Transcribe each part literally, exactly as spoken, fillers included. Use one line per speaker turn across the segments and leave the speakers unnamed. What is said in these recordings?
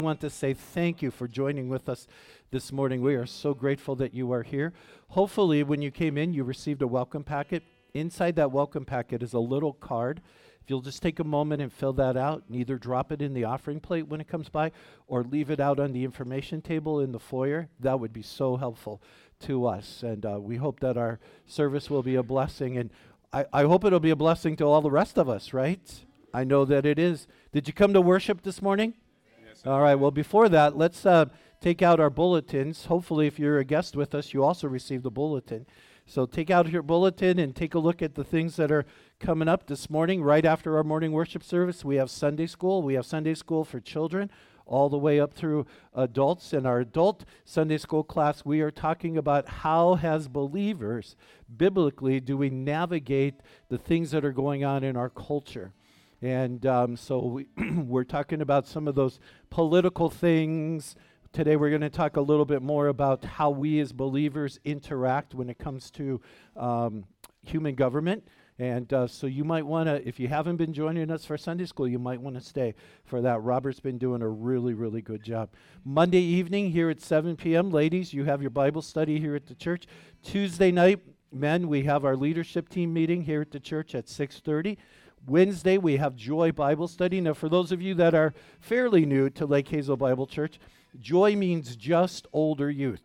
I want to say thank you for joining with us this morning. We are so grateful that you are here. Hopefully, when you came in, you received a welcome packet. Inside that welcome packet is a little card. If you'll just take a moment and fill that out, and either drop it in the offering plate when it comes by or leave it out on the information table in the foyer, that would be so helpful to us. And uh, we hope that our service will be a blessing. And I, I hope it'll be a blessing to all the rest of us, right? I know that it is. Did you come to worship this morning? Yes. All right. Well, before that, let's uh, take out our bulletins. Hopefully, if you're a guest with us, you also received a bulletin. So take out your bulletin and take a look at the things that are coming up this morning. Right after our morning worship service, we have Sunday school. We have Sunday school for children all the way up through adults. In our adult Sunday school class, we are talking about how, as believers, biblically, do we navigate the things that are going on in our culture. And um, so we we're talking about some of those political things. Today we're going to talk a little bit more about how we as believers interact when it comes to um, human government. And uh, so you might want to, if you haven't been joining us for Sunday school, you might want to stay for that. Robert's been doing a really, really good job. Monday evening here at seven p.m., ladies, you have your Bible study here at the church. Tuesday night, men, we have our leadership team meeting here at the church at six thirty. Wednesday, we have Joy Bible Study. Now, for those of you that are fairly new to Lake Hazel Bible Church, Joy means just older youth.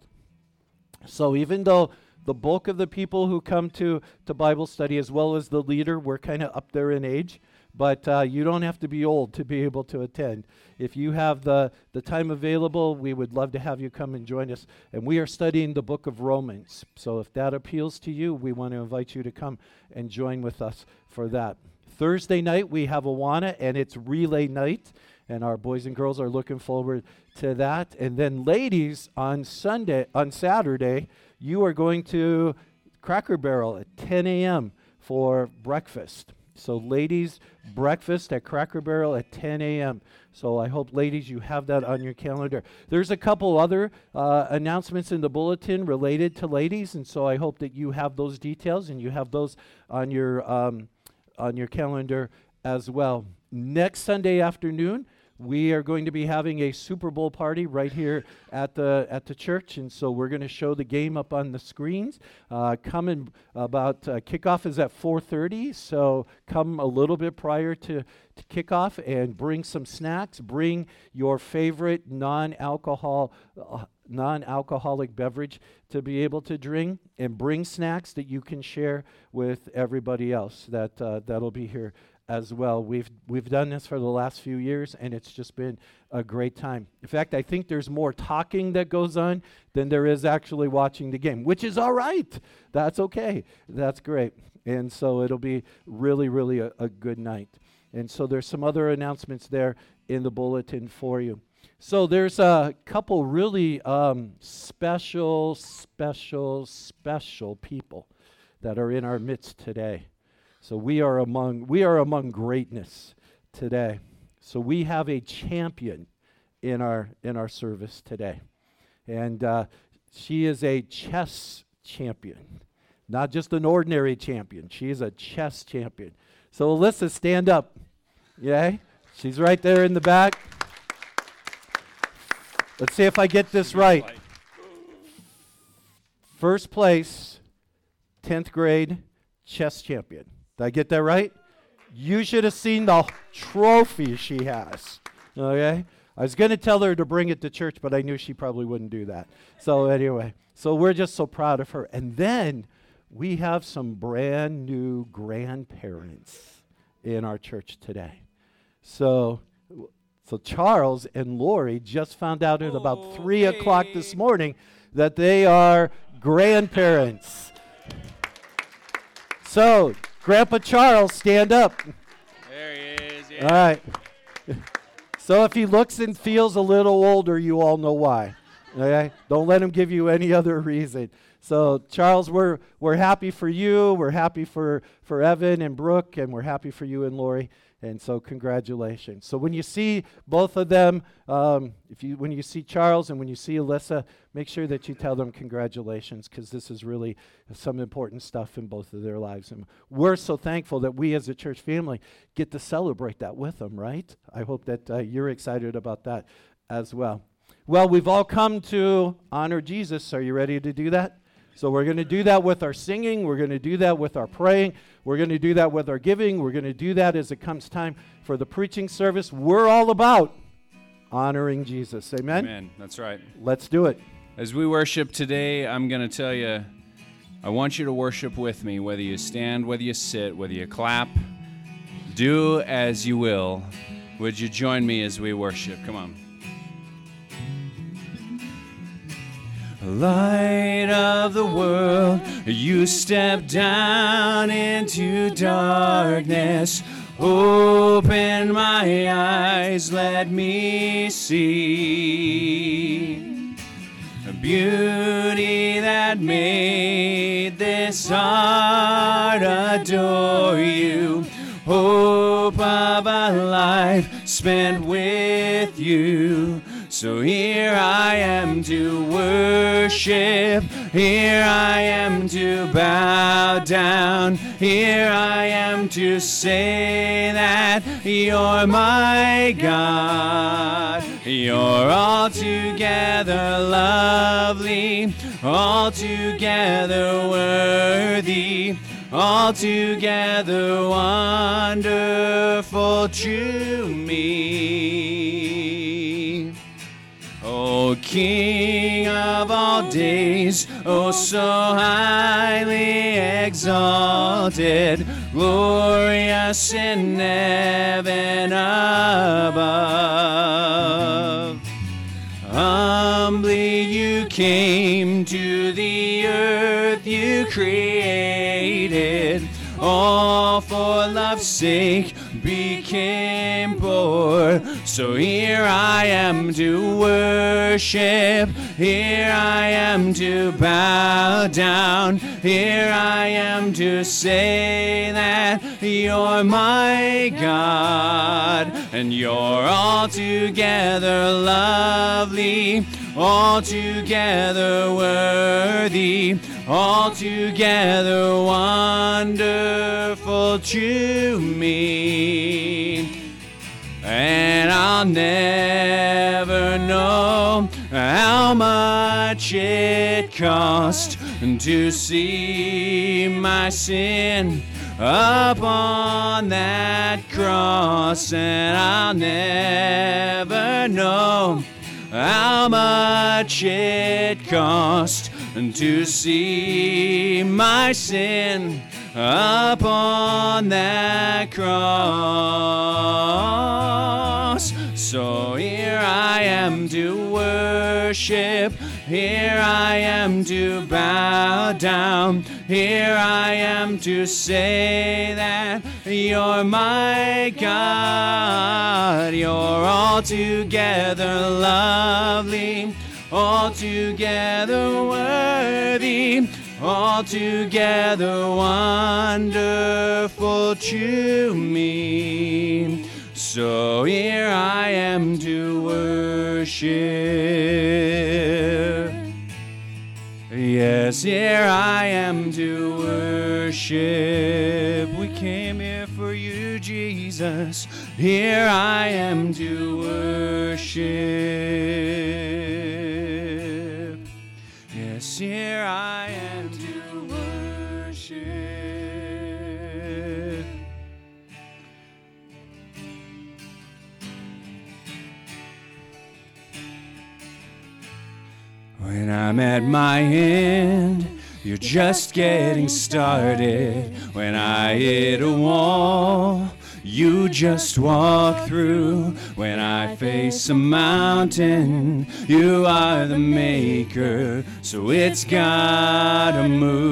So even though the bulk of the people who come to, to Bible study, as well as the leader, we're kind of up there in age, but uh, you don't have to be old to be able to attend. If you have the, the time available, we would love to have you come and join us. And we are studying the book of Romans. So if that appeals to you, we want to invite you to come and join with us for that. Thursday night, we have Awana, and it's relay night. And our boys and girls are looking forward to that. And then ladies, on Sunday, on Saturday, you are going to Cracker Barrel at ten a.m. for breakfast. So ladies, breakfast at Cracker Barrel at ten a.m. So I hope, ladies, you have that on your calendar. There's a couple other uh, announcements in the bulletin related to ladies, and so I hope that you have those details and you have those on your um, on your calendar as well. Next Sunday afternoon, we are going to be having a Super Bowl party right here at the at the church, and so we're going to show the game up on the screens. Uh, come in about uh, kickoff is at four thirty, so come a little bit prior to, to kickoff and bring some snacks. Bring your favorite non-alcohol uh, non-alcoholic beverage to be able to drink, and bring snacks that you can share with everybody else that uh, that'll be here as well. We've we've done this for the last few years, and it's just been a great time. In fact, I think there's more talking that goes on than there is actually watching the game, which is all right. That's okay. That's great. And so it'll be really, really a, a good night. And so there's some other announcements there in the bulletin for you. So there's a couple really um, special, special, special people that are in our midst today. So we are among we are among greatness today. So we have a champion in our in our service today, and uh, she is a chess champion, not just an ordinary champion. She is a chess champion. So Alyssa, stand up. Yay! She's right there in the back. Let's see if I get this right. First place, tenth grade chess champion. Did I get that right? You should have seen the trophy she has. Okay? I was going to tell her to bring it to church, but I knew she probably wouldn't do that. So anyway, so we're just so proud of her. And then we have some brand new grandparents in our church today. So so Charles and Lori just found out at about three o'clock this morning that they are grandparents. So Grandpa Charles, stand up.
There he is. Yeah.
All right. So if he looks and feels a little older, you all know why. Okay? Don't let him give you any other reason. So Charles, we're we're happy for you. We're happy for, for Evan and Brooke, and we're happy for you and Lori. And so congratulations. So when you see both of them, um, if you when you see Charles and when you see Alyssa, make sure that you tell them congratulations, because this is really some important stuff in both of their lives. And we're so thankful that we as a church family get to celebrate that with them, right? I hope that uh, you're excited about that as well. Well, we've all come to honor Jesus. Are you ready to do that? So we're going to do that with our singing. We're going to do that with our praying. We're going to do that with our giving. We're going to do that as it comes time for the preaching service. We're all about honoring Jesus. Amen?
Amen. That's right.
Let's do it.
As we worship today, I'm going to tell you, I want you to worship with me, whether you stand, whether you sit, whether you clap. Do as you will. Would you join me as we worship? Come on. Light of the world, you step down into darkness. Open my eyes, let me see the beauty that made this heart adore you. Hope of a life spent with you. So here I am to worship, here I am to bow down, here I am to say that you're my God. You're altogether lovely, altogether worthy, altogether wonderful to me. O King of all days, oh so highly exalted, glorious in heaven above. Humbly you came to the earth you created, all for love's sake became poor. So here I am to worship, here I am to bow down, here I am to say that you're my God, and you're altogether lovely, altogether worthy, altogether wonderful to me. And I'll never know how much it cost to see my sin upon that cross, and I'll never know how much it cost to see my sin upon that cross. So here I am to worship, here I am to bow down, here I am to say that you're my God. You're altogether lovely, altogether worthy, altogether wonderful to me. So here I am to worship. Yes, here I am to worship. We came here for you, Jesus. Here I am to worship. Yes, here I am to worship. When I'm at my end, you're just getting started. When I hit a wall, you just walk through. When I face a mountain, you are the maker, so it's gotta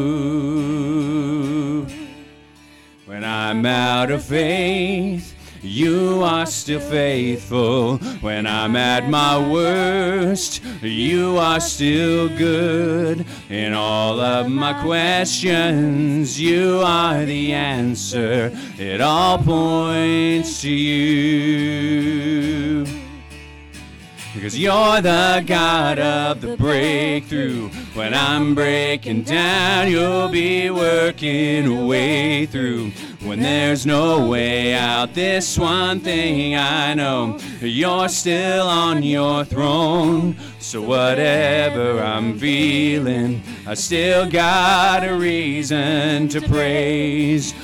move. When I'm out of faith, you are still faithful. When I'm at my worst, you are still good. In all of my questions, you are the answer. It all points to you. Because you're the God of the breakthrough. When I'm breaking down, you'll be working a way through. When there's no way out, this one thing I know, you're still on your throne. So whatever I'm feeling, I still got a reason to praise,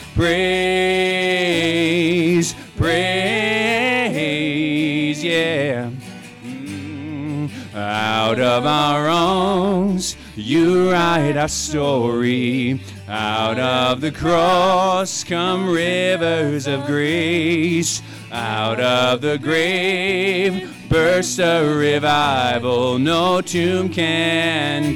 praise, praise, yeah. Out of our wrongs, you write our story. Out of the cross come rivers of grace. Out of the grave burst a revival no tomb can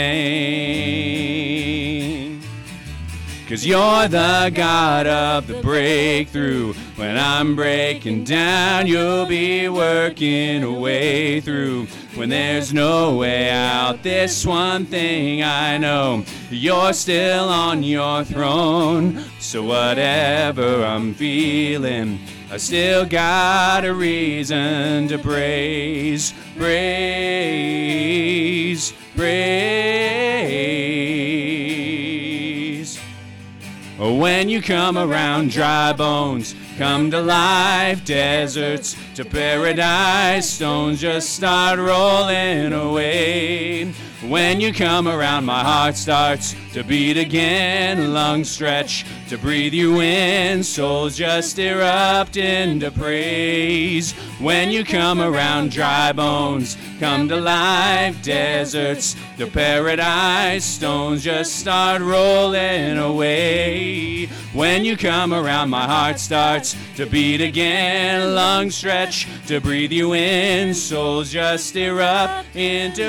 contain. 'Cause you're the God of the breakthrough. When I'm breaking down, you'll be working a way through. When there's no way out, this one thing I know, you're still on your throne. So whatever I'm feeling, I still got a reason to praise, praise, praise. When you come around dry bones, come to life, deserts to paradise, stones just start rolling away. When you come around, my heart starts to beat again, lungs stretch to breathe you in, souls just erupt into praise. When you come around, dry bones come to life, deserts to paradise, stones just start rolling away. When you come around, my heart starts to beat again, lungs stretch to breathe you in, souls just erupt into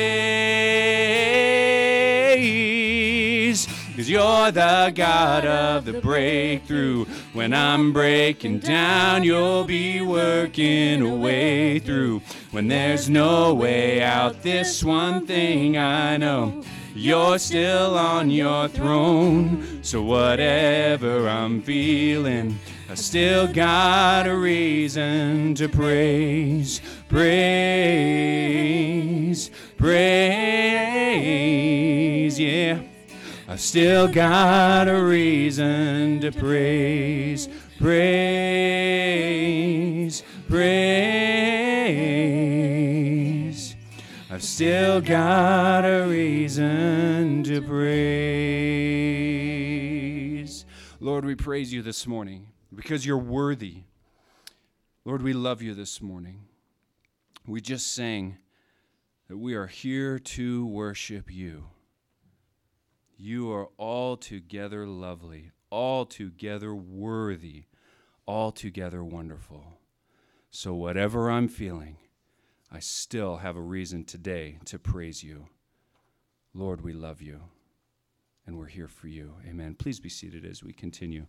praise. 'Cause you're the God of the breakthrough. When I'm breaking down, you'll be working a way through. When there's no way out, this one thing I know, you're still on your throne. So whatever I'm feeling, I still got a reason to praise, praise, praise, yeah. I've still got a reason to praise, praise, praise. I've still got a reason to praise. Lord, we praise you this morning because you're worthy. Lord, we love you this morning. We just sang that we are here to worship you. You are altogether lovely, altogether worthy, altogether wonderful. So whatever I'm feeling, I still have a reason today to praise you. Lord, we love you, and we're here for you. Amen. Please be seated as we continue.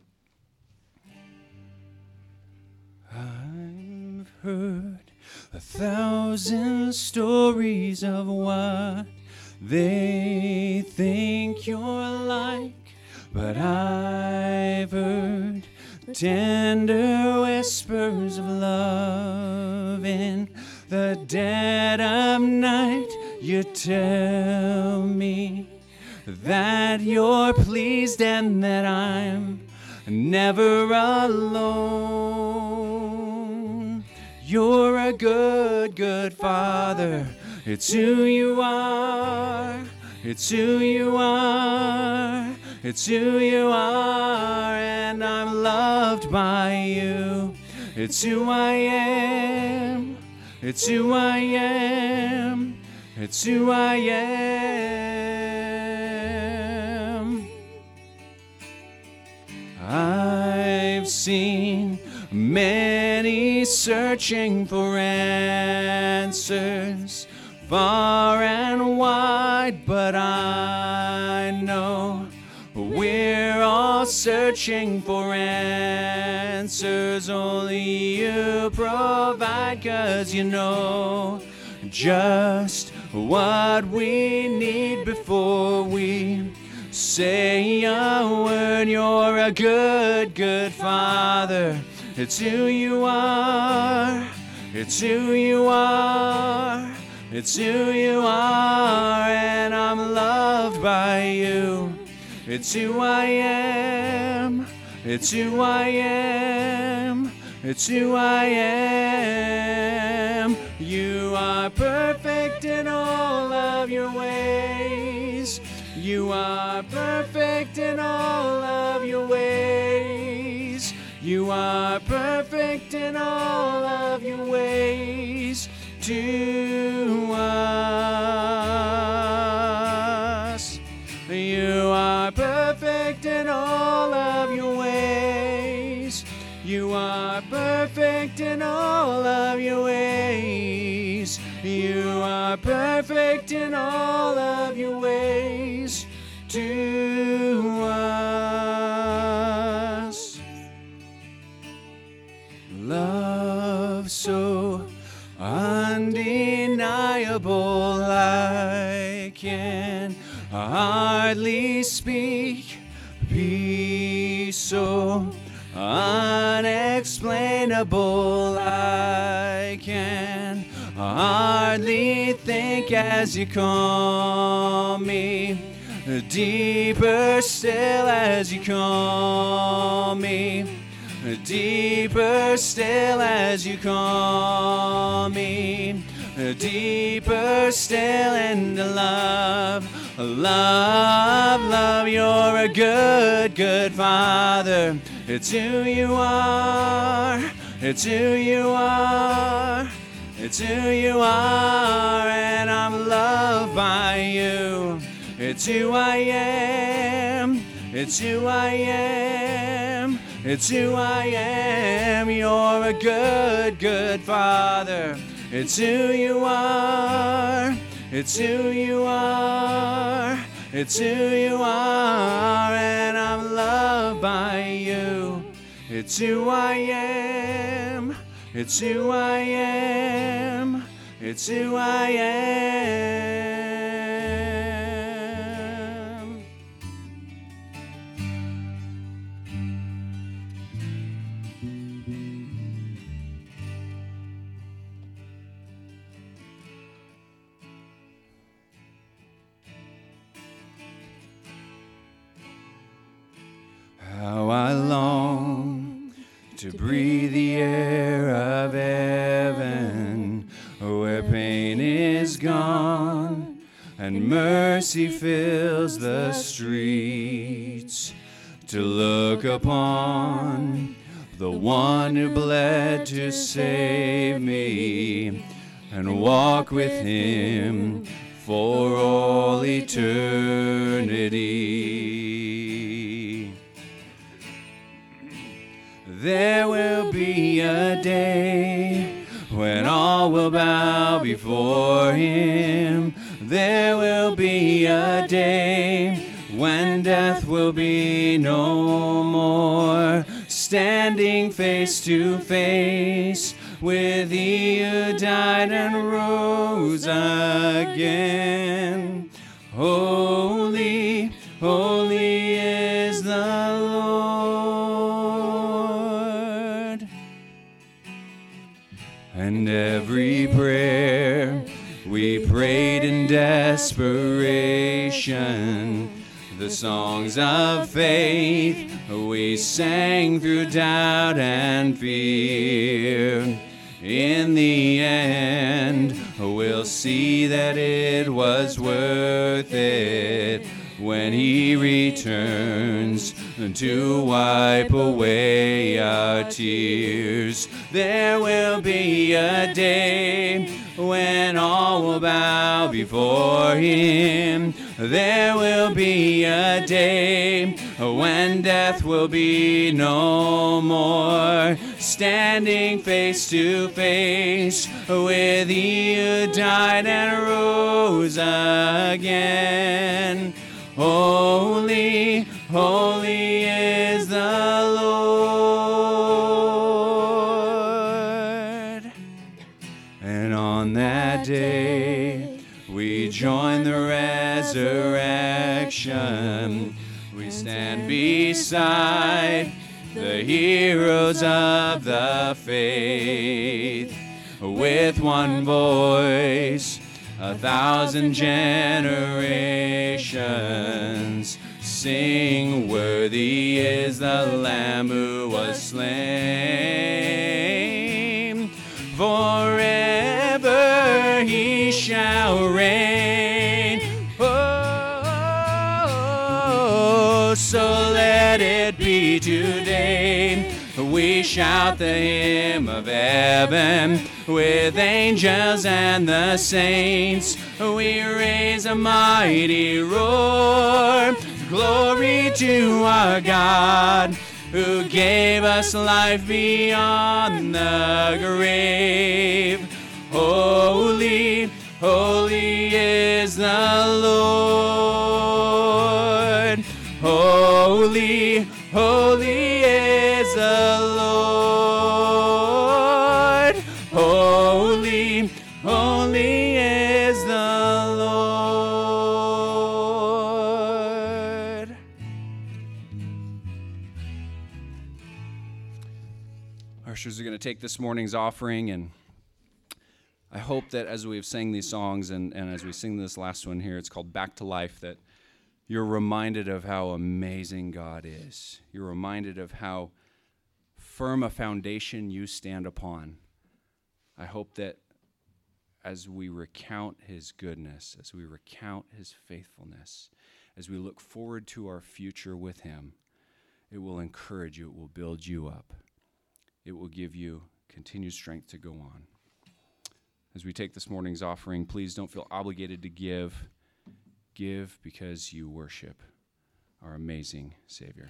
I've heard a thousand stories of what they think you're like, but I've heard tender whispers of love in the dead of night. You tell me that you're pleased and that I'm never alone. You're a good, good Father. It's who you are, it's who you are, it's who you are, and I'm loved by you. It's who I am, it's who I am, it's who I am. I've seen many searching for answers, far and wide, but I know we're all searching for answers. Only you provide, 'cause you know just what we need before we say a word. You're a good, good Father. It's who you are. It's who you are. It's who you are, and I'm loved by you. It's who I am. It's who I am. It's who I am. You are perfect in all of your ways. You are perfect in all of your ways. You are perfect in all of your ways to us. You are perfect in all of your ways. You are perfect in all of your ways. You are perfect in all of your ways to us. Love so undeniable, I can hardly speak. Peace so unexplainable, I can hardly think as you call me. Deeper still as you call me. Deeper still as you call me. Deeper still in the love, love, love. You're a good, good Father. It's who you are. It's who you are. It's who you are, and I'm loved by you. It's who I am. It's who I am. It's who I am. You're a good, good Father. It's who you are. It's who you are. It's who you are, and I'm loved by you. It's who I am. It's who I am. It's who I am. How I long to breathe the air of heaven, where pain is gone and mercy fills the streets, to look upon the one who bled to save me and walk with him for all eternity. There will be a day when all will bow before him. There will be a day when death will be no more, standing face to face with he who died and rose again. Holy, holy is the Lord. And every prayer we prayed in desperation, the songs of faith we sang through doubt and fear, in the end we'll see that it was worth it when he returns to wipe away our tears. There will be a day when all will bow before him. There will be a day when death will be no more, standing face to face with he who died and rose again. Holy, holy is the Lord. And on that day we join the resurrection. We stand beside the heroes of the faith. with one voice. A thousand generations sing, worthy is the Lamb who was slain. Forever he shall reign. Oh, so let it be today. We shout the hymn of heaven with angels and the saints. We raise a mighty roar. Glory to our God, who gave us life beyond the grave. Holy, holy is the Lord. Holy, holy is the Lord. Holy, holy is the Lord. Our ushers are going to take this morning's offering, and I hope that as we've sang these songs and, and as we sing this last one here, it's called Back to Life, that you're reminded of how amazing God is. You're reminded of how firm a foundation you stand upon. I hope that as we recount his goodness, as we recount his faithfulness, as we look forward to our future with him, it will encourage you, it will build you up. It will give you continued strength to go on. As we take this morning's offering, please don't feel obligated to give. Give because you worship our amazing Savior.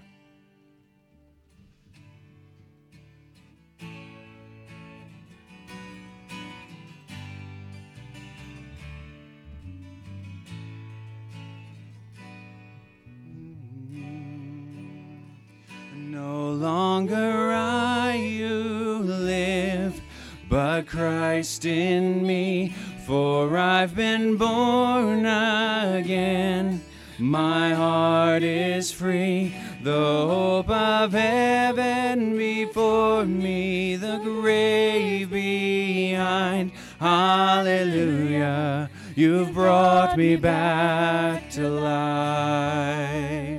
No longer I you live, but Christ in me. For I've been born again, my heart is free, the hope of heaven before me, the grave behind. Hallelujah, you've brought me back to life.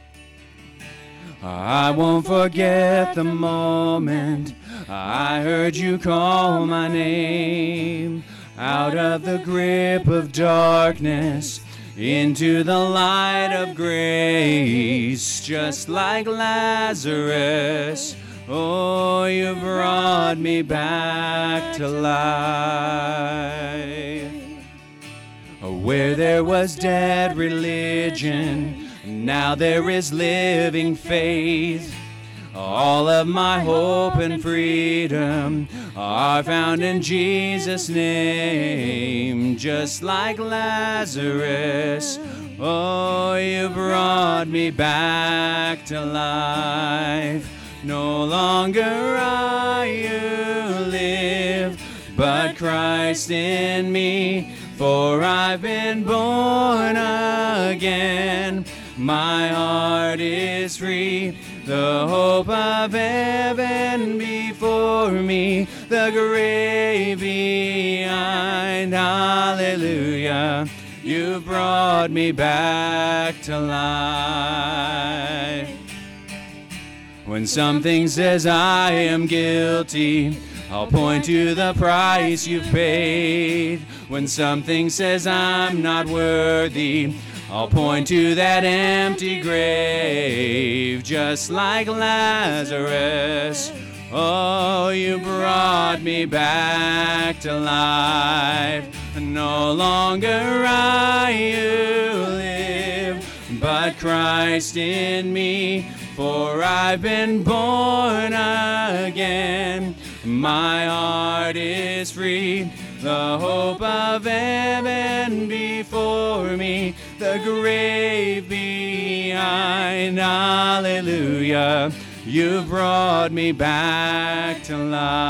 I won't forget the moment I heard you call my name. Out of the grip of darkness, into the light of grace, just like Lazarus. Oh, you brought me back to life. Where there was dead religion, now there is living faith. All of my hope and freedom are found in Jesus' name, just like Lazarus. Oh, you brought me back to life. No longer I you live, but Christ in me. For I've been born again, my heart is free. The hope of heaven before me, the grave behind. Hallelujah, you brought me back to life. When something says I am guilty, I'll point to the price you've paid. When something says I'm not worthy, I'll point to that empty grave, just like Lazarus. Oh, you brought me back to life. No longer I you live, but Christ in me. For I've been born again, my heart is free. The hope of heaven before me, the grave behind. Hallelujah, you brought me back to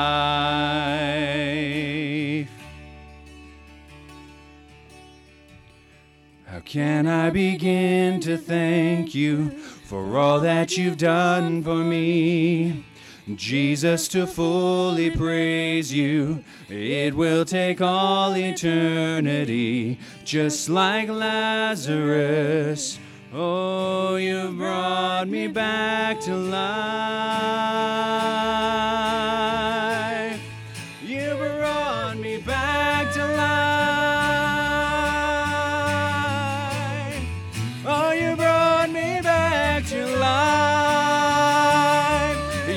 life. How can I begin to thank you for all that you've done for me? Jesus, to fully praise you. It will take all eternity, just like Lazarus. Oh, you brought me back to life. You brought me back to life. Oh, you brought me back to life.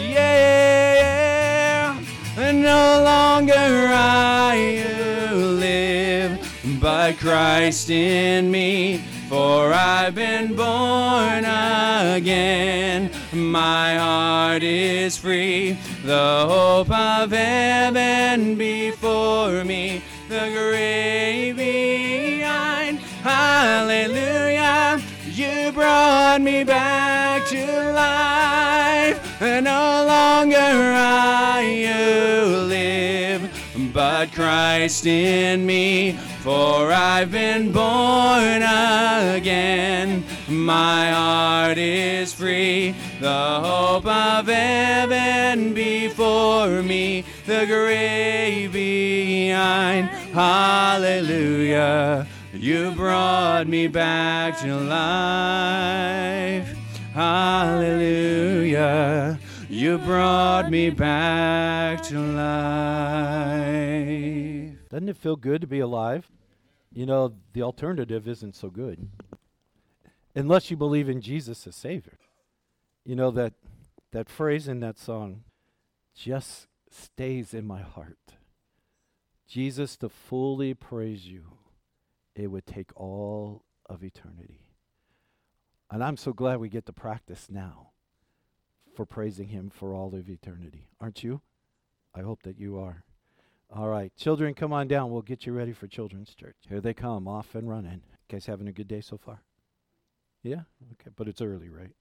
Yeah, and no longer I who live, but Christ in me. For I've been born again, my heart is free, the hope of heaven before me, the grave behind. Hallelujah, you brought me back to life, and no longer I who live, but Christ in me. For I've been born again, my heart is free, the hope of heaven before me, the grave behind. Hallelujah, you brought me back to life. Hallelujah, you brought me back to life.
Doesn't it feel good to be alive? You know, the alternative isn't so good. Unless you believe in Jesus as Savior. You know, that that phrase in that song just stays in my heart. Jesus, to fully praise you, it would take all of eternity. And I'm so glad we get to practice now for praising him for all of eternity. Aren't you? I hope that you are. All right, children, come on down. We'll get you ready for Children's Church. Here they come, off and running. You guys having a good day so far? Yeah? Okay, but it's early, right?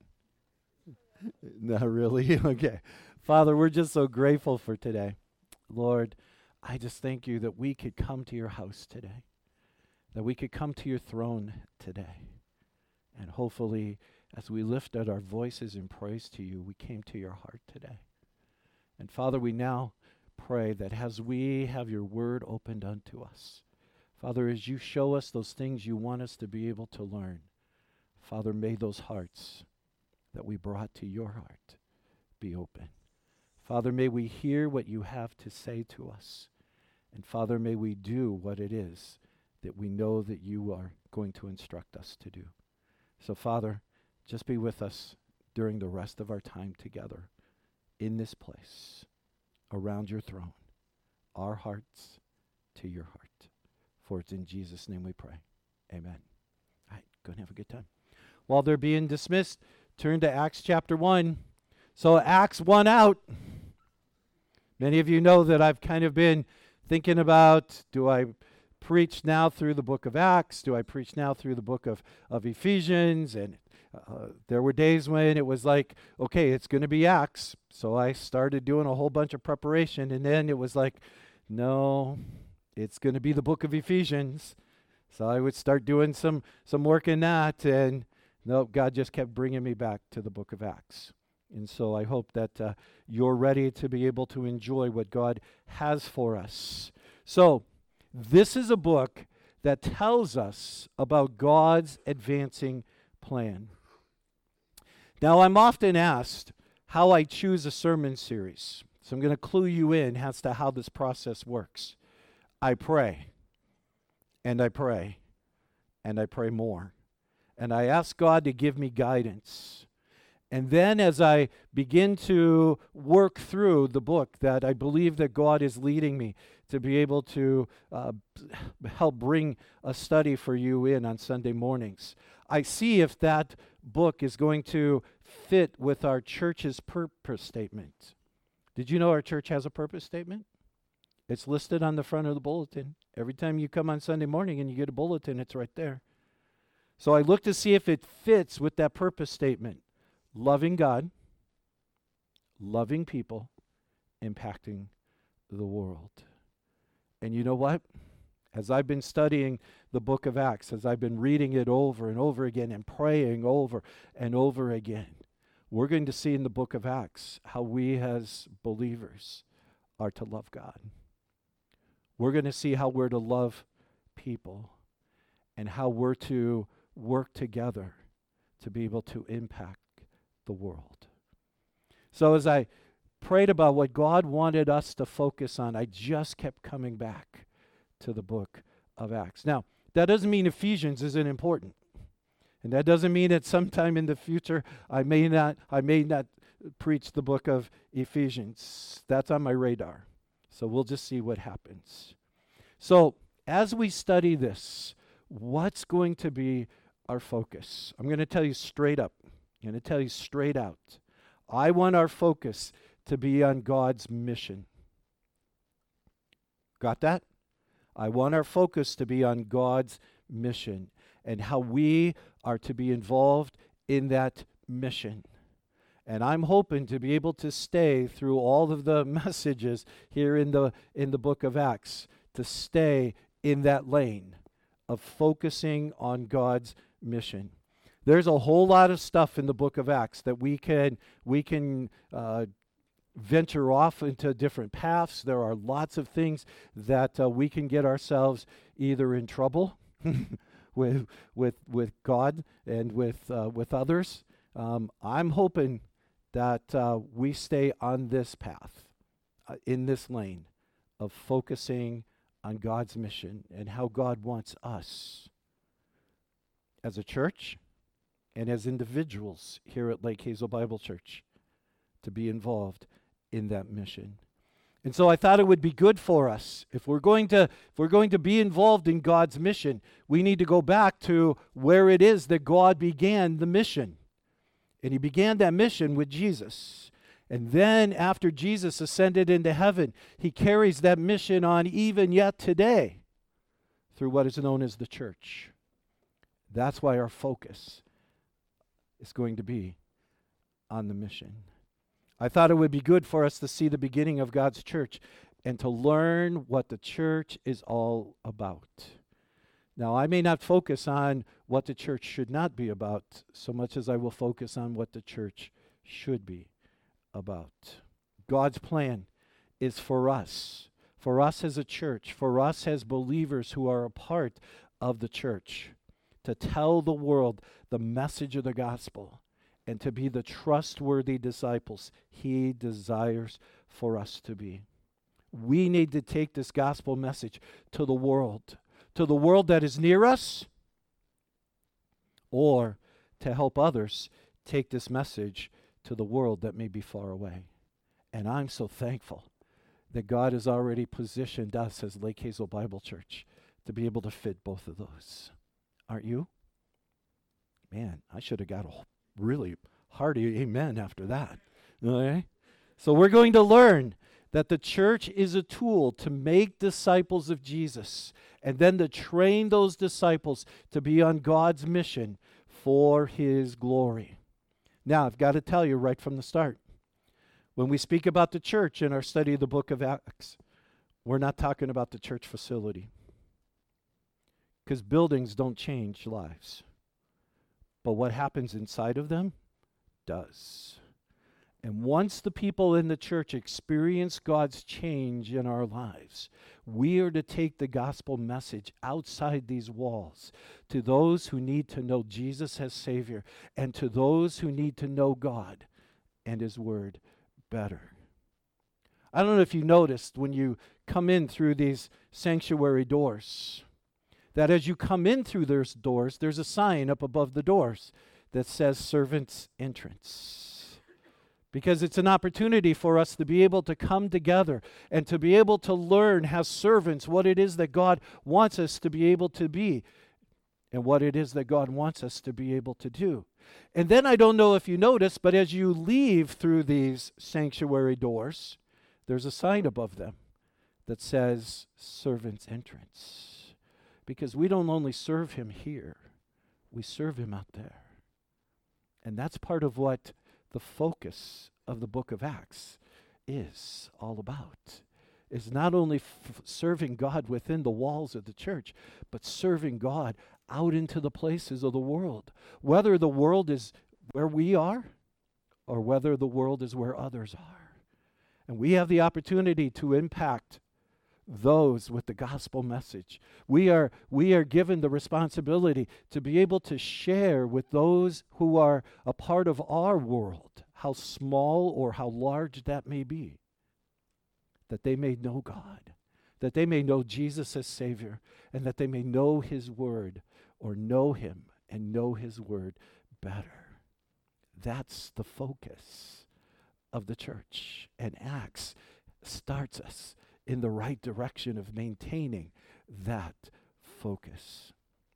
Not really? Okay. Father, we're just so grateful for today. Lord, I just thank you that we could come to your house today, that we could come to your throne today. And hopefully, as we lifted our voices in praise to you, we came to your heart today. And Father, we now pray that as we have your word opened unto us, Father, as you show us those things you want us to be able to learn, Father, may those hearts that we brought to your heart be open. Father, may we hear what you have to say to us. And Father, may we do what it is that we know that you are going to instruct us to do. So Father, just be with us during the rest of our time together in this place, around your throne, our hearts to your heart. For it's in Jesus' name we pray. Amen. All right, go and have a good time. While they're being dismissed, turn to Acts chapter one. So Acts one out. Many of you know that I've kind of been thinking about, do I preach now through the book of Acts? Do I preach now through the book of, of Ephesians? And uh, there were days when it was like, okay, it's going to be Acts. So I started doing a whole bunch of preparation, and then it was like, no, it's going to be the book of Ephesians. So I would start doing some some work in that, and no, God just kept bringing me back to the book of Acts. And so I hope that uh, you're ready to be able to enjoy what God has for us. So this is a book that tells us about God's advancing plan. Now, I'm often asked how I choose a sermon series. So I'm going to clue you in as to how this process works. I pray, and I pray, and I pray more. And I ask God to give me guidance. And then as I begin to work through the book that I believe that God is leading me to be able to uh, help bring a study for you in on Sunday mornings, I see if that book is going to fit with our church's purpose statement. Did you know our church has a purpose statement? It's listed on the front of the bulletin. Every time you come on Sunday morning and you get a bulletin, it's right there. So I look to see if it fits with that purpose statement. Loving God, loving people, impacting the world. And you know what? As I've been studying the book of Acts, as I've been reading it over and over again and praying over and over again, we're going to see in the book of Acts how we as believers are to love God. We're going to see how we're to love people and how we're to work together to be able to impact the world. So as I prayed about what God wanted us to focus on, I just kept coming back to the book of Acts. Now, that doesn't mean Ephesians isn't important. And that doesn't mean that sometime in the future I may not I may not preach the book of Ephesians. That's on my radar. So we'll just see what happens. So as we study this, what's going to be our focus? I'm going to tell you straight up. I'm going to tell you straight out. I want our focus to be on God's mission. Got that? I want our focus to be on God's mission and how we are to be involved in that mission. And I'm hoping to be able to stay through all of the messages here in the in the book of Acts, to stay in that lane of focusing on God's mission. There's a whole lot of stuff in the book of Acts that we can we can uh, venture off into different paths. There are lots of things that uh, we can get ourselves either in trouble with with with God and with uh, with others. Um, I'm hoping that uh, we stay on this path, uh, in this lane of focusing on God's mission and how God wants us as a church and as individuals here at Lake Hazel Bible Church to be involved in that mission. And so I thought it would be good for us, if we're going to if we're going to be involved in God's mission, we need to go back to where it is that God began the mission. And he began that mission with Jesus. And then after Jesus ascended into heaven, he carries that mission on even yet today through what is known as the church. That's why our focus is going to be on the mission. I thought it would be good for us to see the beginning of God's church and to learn what the church is all about. Now, I may not focus on what the church should not be about so much as I will focus on what the church should be about. God's plan is for us, for us as a church, for us as believers who are a part of the church, to tell the world the message of the gospel and to be the trustworthy disciples he desires for us to be. We need to take this gospel message to the world, to the world that is near us, or to help others take this message to the world that may be far away. And I'm so thankful that God has already positioned us as Lake Hazel Bible Church to be able to fit both of those. Aren't you? Man, I should have got a really hearty amen after that. Okay? So we're going to learn that the church is a tool to make disciples of Jesus and then to train those disciples to be on God's mission for his glory. Now, I've got to tell you right from the start, when we speak about the church in our study of the book of Acts, we're not talking about the church facility, because buildings don't change lives. But what happens inside of them does. And once the people in the church experience God's change in our lives, we are to take the gospel message outside these walls to those who need to know Jesus as Savior and to those who need to know God and his word better. I don't know if you noticed when you come in through these sanctuary doors, that as you come in through those doors, there's a sign up above the doors that says Servants Entrance. Because it's an opportunity for us to be able to come together and to be able to learn as servants what it is that God wants us to be able to be and what it is that God wants us to be able to do. And then I don't know if you notice, but as you leave through these sanctuary doors, there's a sign above them that says Servants Entrance. Because we don't only serve him here, we serve him out there. And that's part of what the focus of the book of Acts is all about. Is not only f- serving God within the walls of the church, but serving God out into the places of the world. Whether the world is where we are or whether the world is where others are. And we have the opportunity to impact those with the gospel message. We are, we are given the responsibility to be able to share with those who are a part of our world, how small or how large that may be, that they may know God, that they may know Jesus as Savior, and that they may know His Word, or know Him and know His Word better. That's the focus of the church. And Acts starts us in the right direction of maintaining that focus.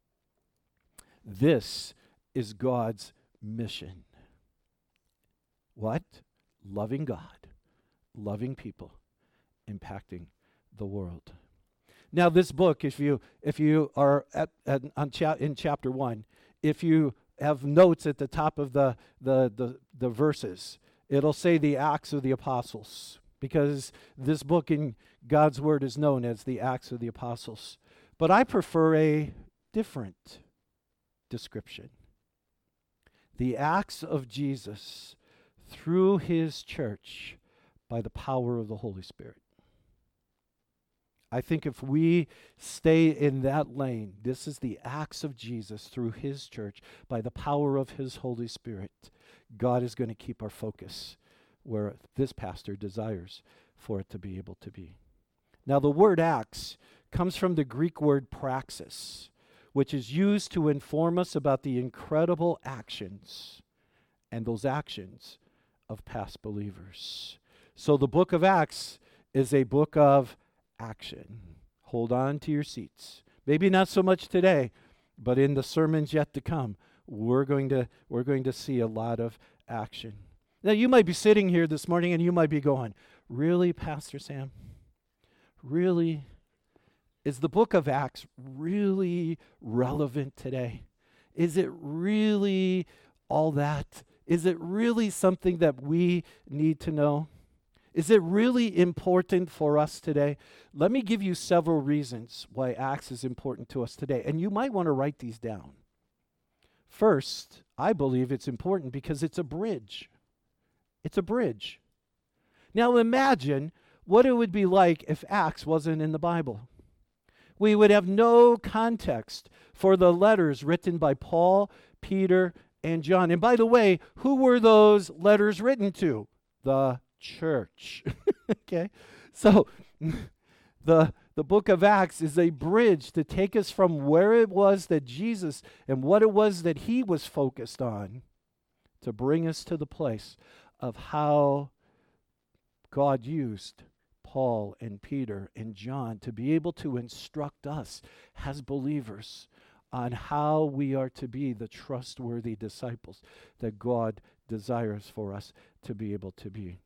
This is God's mission. What? Loving God, loving people, impacting the world. Now, this book, if you if you are at, at on cha- in chapter one, if you have notes at the top of the the the, the verses, it'll say the Acts of the Apostles, because this book in God's Word is known as the Acts of the Apostles. But I prefer a different description. The Acts of Jesus through His church by the power of the Holy Spirit. I think if we stay in that lane, this is the Acts of Jesus through His church by the power of His Holy Spirit. God is going to keep our focus where this pastor desires for it to be able to be. Now, the word Acts comes from the Greek word praxis, which is used to inform us about the incredible actions and those actions of past believers. So the book of Acts is a book of action. Hold on to your seats. Maybe not so much today, but in the sermons yet to come, we're going to we're going to see a lot of action. Now, you might be sitting here this morning and you might be going, "Really, Pastor Sam? Really? Is the book of Acts really relevant today? Is it really all that? Is it really something that we need to know? Is it really important for us today?" Let me give you several reasons why Acts is important to us today, and you might want to write these down. First, I believe it's important because it's a bridge. It's a bridge. Now imagine what it would be like if Acts wasn't in the Bible. We would have no context for the letters written by Paul, Peter, and John. And by the way, who were those letters written to? The church. Okay? So the the book of Acts is a bridge to take us from where it was that Jesus and what it was that He was focused on to bring us to the place of how God used Paul and Peter and John to be able to instruct us as believers on how we are to be the trustworthy disciples that God desires for us to be able to be.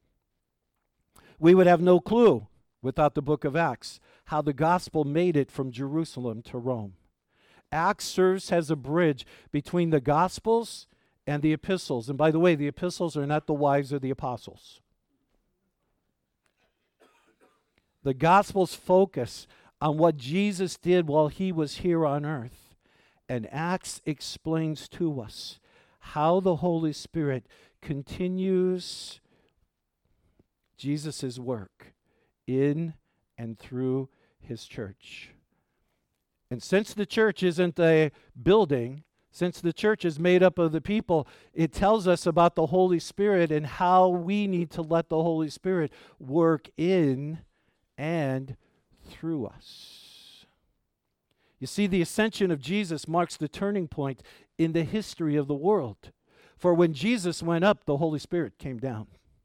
We would have no clue without the book of Acts how the gospel made it from Jerusalem to Rome. Acts serves as a bridge between the gospels and the epistles. And by the way, the epistles are not the wives of the apostles. The gospels focus on what Jesus did while He was here on earth. And Acts explains to us how the Holy Spirit continues Jesus' work in and through His church. And since the church isn't a building, since the church is made up of the people, it tells us about the Holy Spirit and how we need to let the Holy Spirit work in and through us. You see, the ascension of Jesus marks the turning point in the history of the world. For when Jesus went up, the Holy Spirit came down.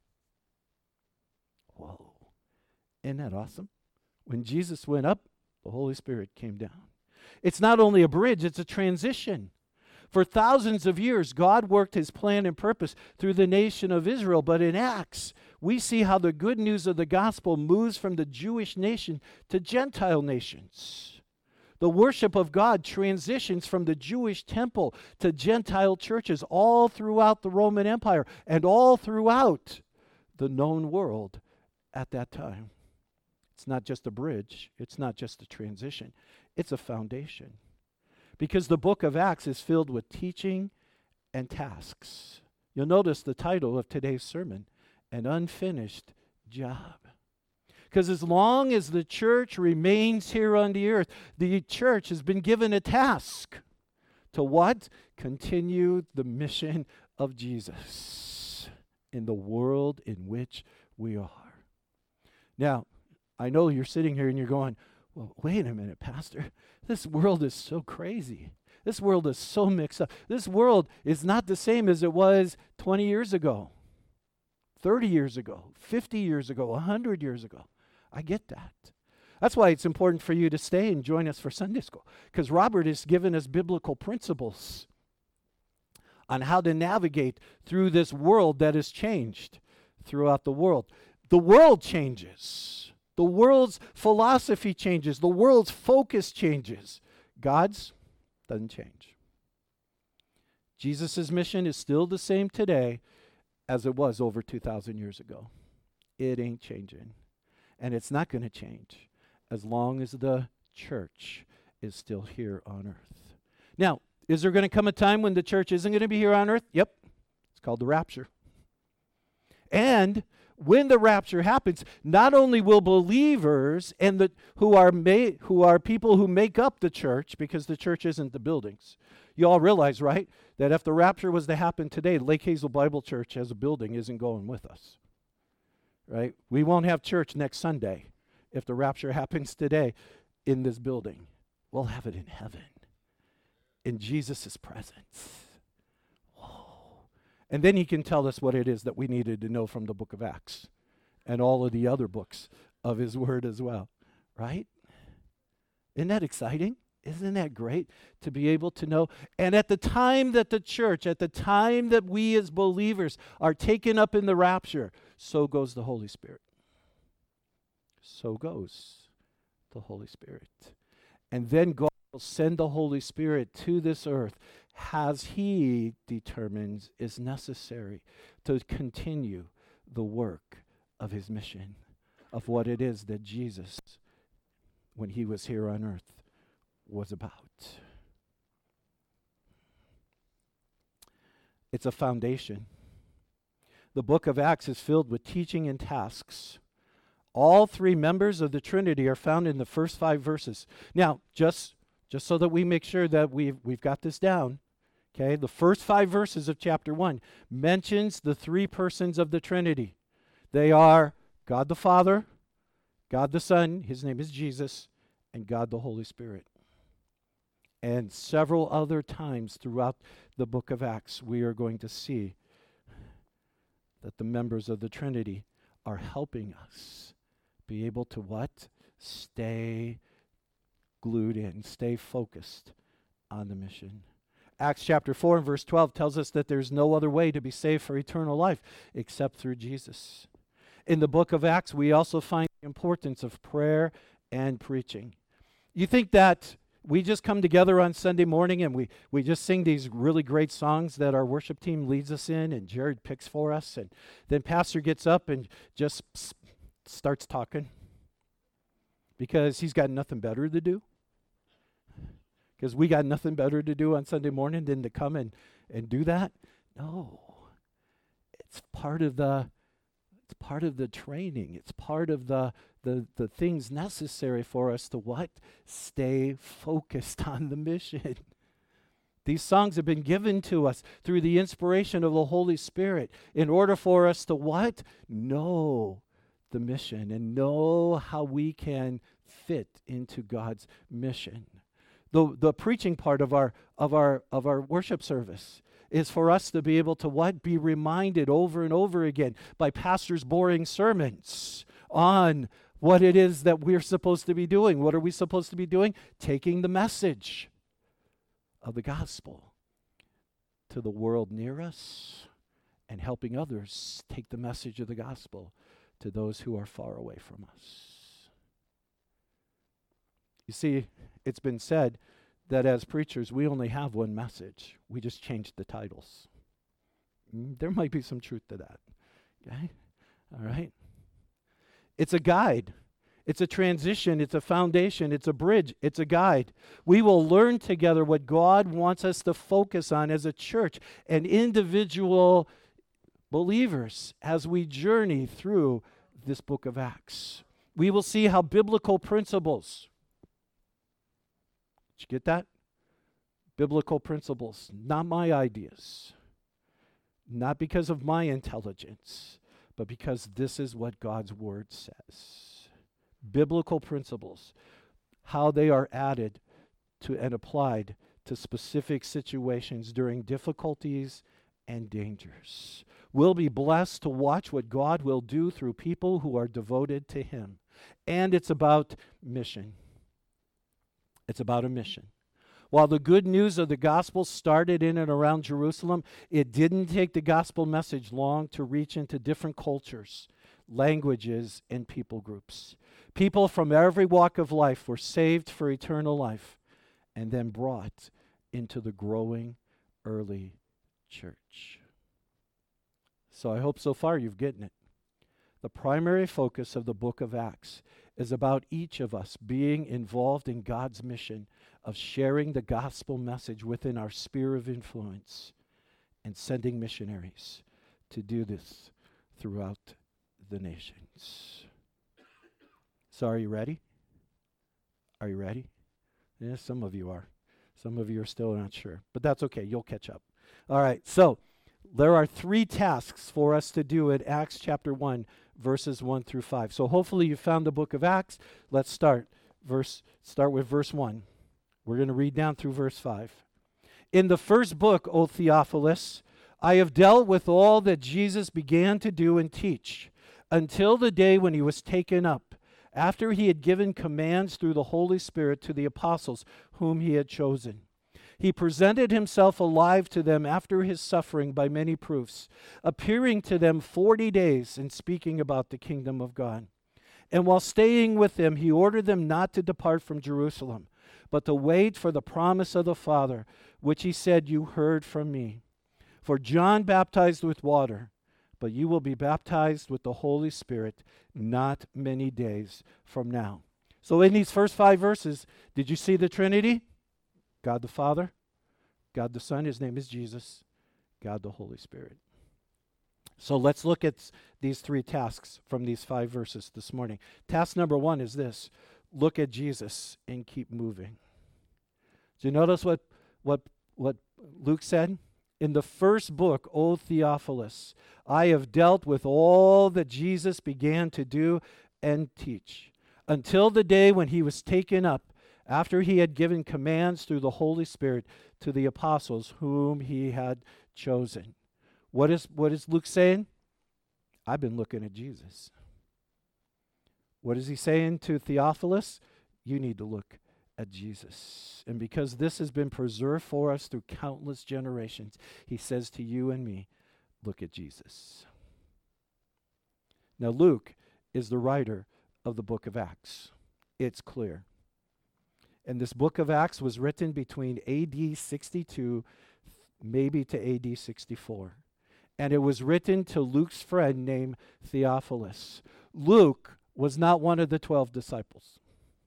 Whoa. Isn't that awesome? When Jesus went up, the Holy Spirit came down. It's not only a bridge, it's a transition. For thousands of years, God worked His plan and purpose through the nation of Israel. But in Acts, we see how the good news of the gospel moves from the Jewish nation to Gentile nations. The worship of God transitions from the Jewish temple to Gentile churches all throughout the Roman Empire and all throughout the known world at that time. It's not just a bridge. It's not just a transition. It's a foundation. Because the book of Acts is filled with teaching and tasks You'll notice the title of today's sermon, An Unfinished Job. Because as long as the church remains here on the earth, the church has been given a task to what? Continue the mission of Jesus in the world in which we are. Now, I know you're sitting here and you're going, well, wait a minute, Pastor. This world is so crazy. This world is so mixed up. This world is not the same as it was twenty years ago, thirty years ago, fifty years ago, one hundred years ago. I get that. That's why it's important for you to stay and join us for Sunday school, because Robert has given us biblical principles on how to navigate through this world that has changed throughout the world. The world changes. The world's philosophy changes. The world's focus changes. God's doesn't change. Jesus' mission is still the same today as it was over two thousand years ago. It ain't changing. And it's not going to change as long as the church is still here on earth. Now, is there going to come a time when the church isn't going to be here on earth? Yep. It's called the rapture. And when the rapture happens, not only will believers and the who are ma- who are people who make up the church, because the church isn't the buildings. You all realize, right, that if the rapture was to happen today, Lake Hazel Bible Church as a building isn't going with us. Right? We won't have church next Sunday if the rapture happens today in this building. We'll have it in heaven, in Jesus' presence. Whoa. And then he can tell us what it is that we needed to know from the book of Acts and all of the other books of his word as well. Right? Isn't that exciting? Isn't that great to be able to know? And at the time that the church, at the time that we as believers are taken up in the rapture, so goes the Holy Spirit. So goes the Holy Spirit. And then God will send the Holy Spirit to this earth as he determines is necessary to continue the work of his mission, of what it is that Jesus, when he was here on earth, was about. It's a foundation. The book of Acts is filled with teaching and tasks. All three members of the Trinity are found in the first five verses. Now, just, just so that we make sure that we've, we've got this down, okay, the first five verses of chapter one mentions the three persons of the Trinity. They are God the Father, God the Son, his name is Jesus, and God the Holy Spirit. And several other times throughout the book of Acts, we are going to see that the members of the Trinity are helping us be able to what? Stay glued in, stay focused on the mission. Acts chapter four and verse twelve tells us that there's no other way to be saved for eternal life except through Jesus. In the book of Acts, we also find the importance of prayer and preaching. You think that we just come together on Sunday morning and we, we just sing these really great songs that our worship team leads us in and Jared picks for us, and then pastor gets up and just starts talking because he's got nothing better to do? Because we got nothing better to do on Sunday morning than to come and, and do that? No. It's part of the it's part of the training. It's part of the the the things necessary for us to what? Stay focused on the mission. These songs have been given to us through the inspiration of the Holy Spirit in order for us to what? Know the mission and know how we can fit into God's mission. The the preaching part of our of our of our worship service is for us to be able to what? Be reminded over and over again by pastors' boring sermons on what it is that we're supposed to be doing. What are we supposed to be doing? Taking the message of the gospel to the world near us and helping others take the message of the gospel to those who are far away from us. You see, it's been said that as preachers, we only have one message. We just changed the titles. Mm, there might be some truth to that. Okay? All right? It's a guide. It's a transition. It's a foundation. It's a bridge. It's a guide. We will learn together what God wants us to focus on as a church and individual believers as we journey through this book of Acts. We will see how biblical principles, did you get that? Biblical principles, not my ideas, not because of my intelligence, but because this is what God's word says. Biblical principles, how they are added to and applied to specific situations during difficulties and dangers. We'll be blessed to watch what God will do through people who are devoted to Him. And it's about mission. It's about a mission. While the good news of the gospel started in and around Jerusalem, it didn't take the gospel message long to reach into different cultures, languages, and people groups. People from every walk of life were saved for eternal life and then brought into the growing early church. So I hope so far you've gotten it. The primary focus of the book of Acts is about each of us being involved in God's mission of sharing the gospel message within our sphere of influence and sending missionaries to do this throughout the nations. So are you ready? Are you ready? Yeah, some of you are. Some of you are still not sure, but that's okay. You'll catch up. All right, so there are three tasks for us to do in Acts chapter one, verses one through five. So hopefully you found the book of Acts. Let's start. Verse, start with verse one. We're going to read down through verse five. In the first book, O Theophilus, I have dealt with all that Jesus began to do and teach until the day when he was taken up, after he had given commands through the Holy Spirit to the apostles whom he had chosen. He presented himself alive to them after his suffering by many proofs, appearing to them forty days and speaking about the kingdom of God. And while staying with them, he ordered them not to depart from Jerusalem, but to wait for the promise of the Father, which he said, you heard from me. For John baptized with water, but you will be baptized with the Holy Spirit not many days from now. So in these first five verses, did you see the Trinity? God the Father, God the Son, his name is Jesus, God the Holy Spirit. So let's look at these three tasks from these five verses this morning. Task number one is this: look at Jesus and keep moving. Do you notice what, what, what Luke said? In the first book, O Theophilus, I have dealt with all that Jesus began to do and teach, until the day when he was taken up, after he had given commands through the Holy Spirit to the apostles whom he had chosen. What is, what is Luke saying? I've been looking at Jesus. What is he saying to Theophilus? You need to look at Jesus. And because this has been preserved for us through countless generations, he says to you and me, look at Jesus. Now, Luke is the writer of the book of Acts. It's clear. And this book of Acts was written between A D sixty-two, maybe to A D sixty-four. And it was written to Luke's friend named Theophilus. Luke was not one of the twelve disciples.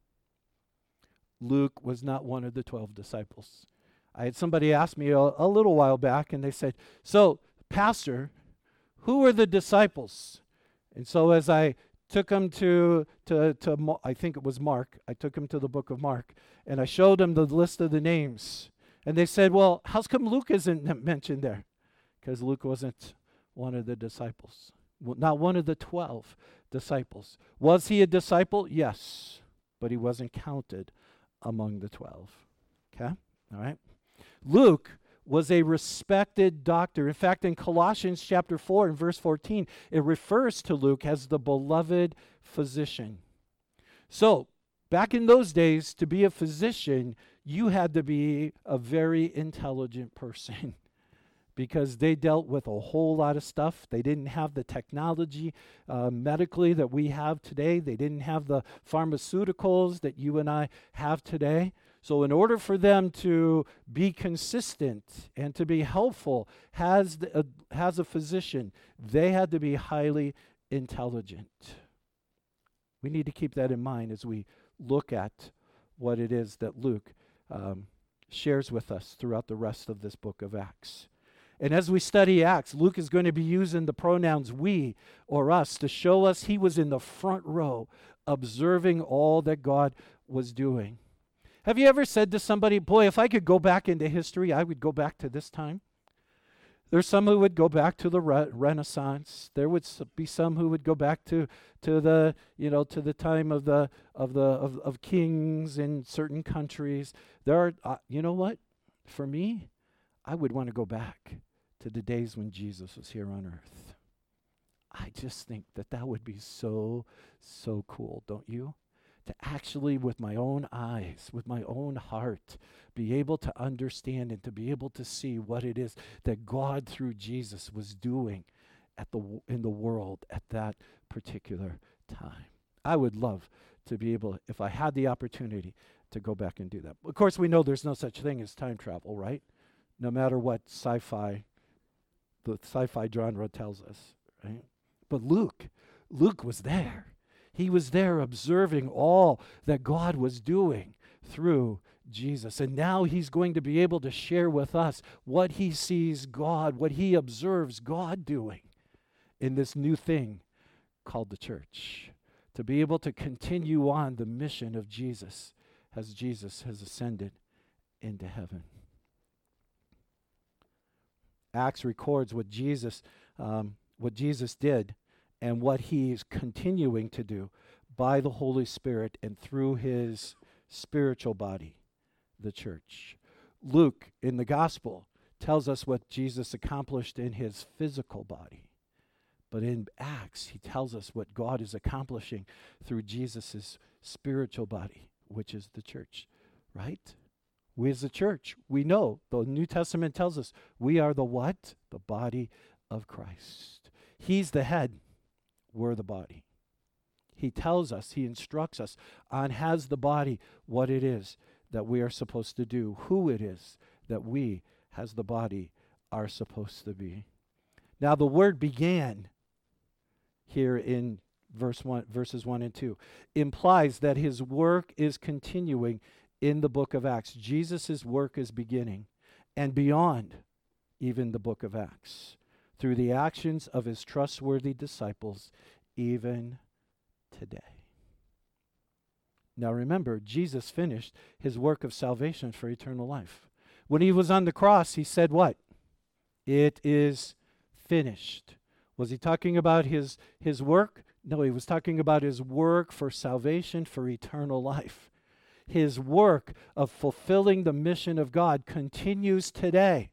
Luke was not one of the twelve disciples. I had somebody ask me a, a little while back, and they said, so, Pastor, who were the disciples? And so as I took him to, to, to, I think it was Mark. I took him to the book of Mark, and I showed him the list of the names. And they said, well, how come Luke isn't mentioned there? Because Luke wasn't one of the disciples. Well, not one of the twelve disciples. Was he a disciple? Yes, but he wasn't counted among the twelve. Okay? All right? Luke was a respected doctor. In fact, in Colossians chapter four and verse fourteen, it refers to Luke as the beloved physician. So, back in those days, to be a physician, you had to be a very intelligent person because they dealt with a whole lot of stuff. They didn't have the technology uh, medically that we have today. They didn't have the pharmaceuticals that you and I have today. So in order for them to be consistent and to be helpful as, the, uh, as a physician, they had to be highly intelligent. We need to keep that in mind as we look at what it is that Luke um, shares with us throughout the rest of this book of Acts. And as we study Acts, Luke is going to be using the pronouns we or us to show us he was in the front row observing all that God was doing. Have you ever said to somebody, boy, if I could go back into history, I would go back to this time? There's some who would go back to the re- Renaissance. There would s- be some who would go back to, to the you know to the time of the of the of, of kings in certain countries. There are uh, you know what? For me, I would want to go back to the days when Jesus was here on earth. I just think that that would be so so cool, don't you? To actually, with my own eyes, with my own heart, be able to understand and to be able to see what it is that God through Jesus was doing at the w- in the world at that particular time. I would love to be able, if I had the opportunity, to go back and do that. Of course, we know there's no such thing as time travel, right? No matter what sci-fi, the sci-fi genre tells us, right? But Luke, Luke was there. He was there observing all that God was doing through Jesus. And now he's going to be able to share with us what he sees God, what he observes God doing in this new thing called the church. To be able to continue on the mission of Jesus as Jesus has ascended into heaven. Acts records what Jesus, um, what Jesus did and what he's continuing to do by the Holy Spirit and through his spiritual body, the church. Luke, in the gospel, tells us what Jesus accomplished in his physical body. But in Acts, he tells us what God is accomplishing through Jesus' spiritual body, which is the church, right? We as the church, we know, the New Testament tells us, we are the what? The body of Christ. He's the head. We're the body. He tells us, he instructs us on has the body what it is that we are supposed to do, who it is that we, as the body, are supposed to be. Now the word began here in verse one, verses one and two, implies that his work is continuing in the book of Acts. Jesus' work is beginning and beyond even the book of Acts, through the actions of his trustworthy disciples, even today. Now remember, Jesus finished his work of salvation for eternal life. When he was on the cross, he said what? It is finished. Was he talking about his, his work? No, he was talking about his work for salvation for eternal life. His work of fulfilling the mission of God continues today.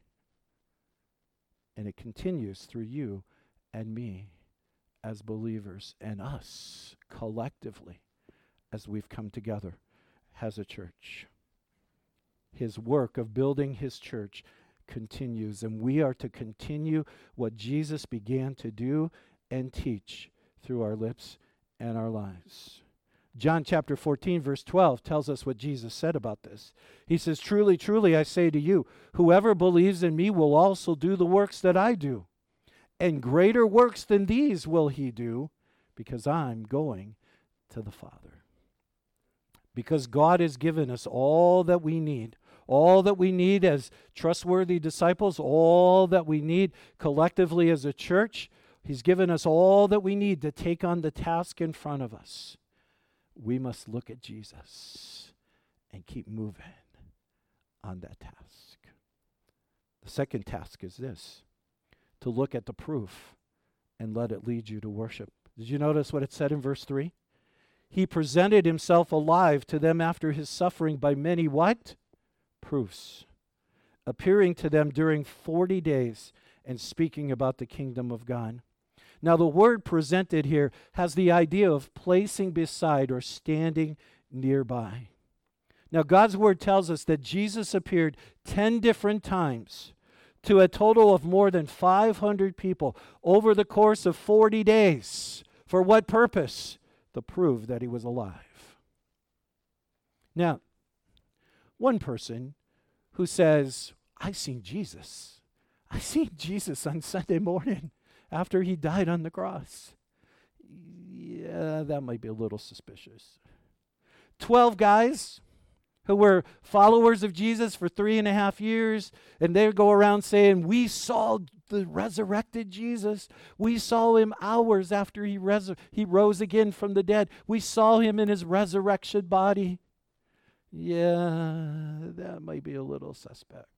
And it continues through you and me as believers and us collectively as we've come together as a church. His work of building his church continues, and we are to continue what Jesus began to do and teach through our lips and our lives. John chapter fourteen, verse twelve tells us what Jesus said about this. He says, "Truly, truly, I say to you, whoever believes in me will also do the works that I do. And greater works than these will he do, because I'm going to the Father." Because God has given us all that we need, all that we need as trustworthy disciples, all that we need collectively as a church. He's given us all that we need to take on the task in front of us. We must look at Jesus and keep moving on that task. The second task is this: to look at the proof and let it lead you to worship. Did you notice what it said in verse three? He presented himself alive to them after his suffering by many what? Proofs. Appearing to them during forty days and speaking about the kingdom of God. Now the word presented here has the idea of placing beside or standing nearby. Now God's word tells us that Jesus appeared ten different times to a total of more than five hundred people over the course of forty days. For what purpose? To prove that he was alive. Now, one person who says, "I've seen Jesus. I seen Jesus on Sunday morning after he died on the cross." Yeah, that might be a little suspicious. Twelve guys who were followers of Jesus for three and a half years, and they go around saying, we saw the resurrected Jesus. We saw him hours after he, resur- he rose again from the dead. We saw him in his resurrection body. Yeah, that might be a little suspect.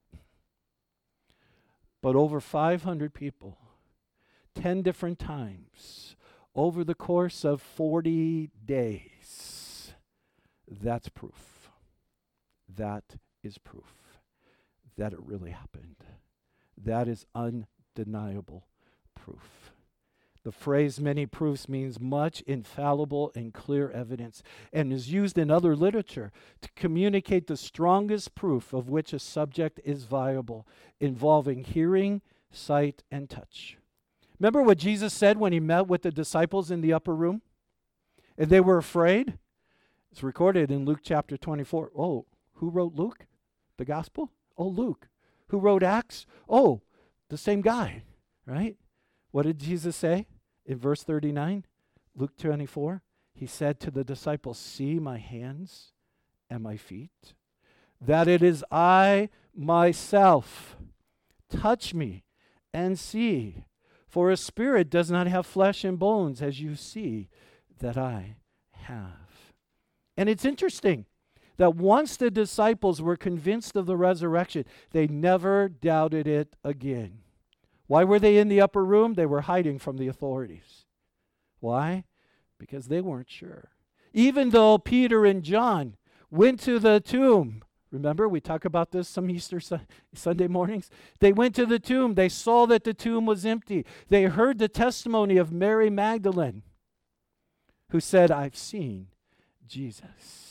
But over five hundred people, ten different times, over the course of forty days, that's proof. That is proof that it really happened. That is undeniable proof. The phrase many proofs means much infallible and clear evidence, and is used in other literature to communicate the strongest proof of which a subject is viable, involving hearing, sight, and touch. Remember what Jesus said when he met with the disciples in the upper room? And they were afraid? It's recorded in Luke chapter twenty-four. Oh, who wrote Luke? The gospel? Oh, Luke. Who wrote Acts? Oh, the same guy, right? What did Jesus say in verse thirty-nine? Luke twenty-four. He said to the disciples, see my hands and my feet, that it is I myself. Touch me and see. For a spirit does not have flesh and bones, as you see that I have. And it's interesting that once the disciples were convinced of the resurrection, they never doubted it again. Why were they in the upper room? They were hiding from the authorities. Why? Because they weren't sure. Even though Peter and John went to the tomb, remember, we talk about this some Easter su- Sunday mornings. They went to the tomb. They saw that the tomb was empty. They heard the testimony of Mary Magdalene, who said, I've seen Jesus.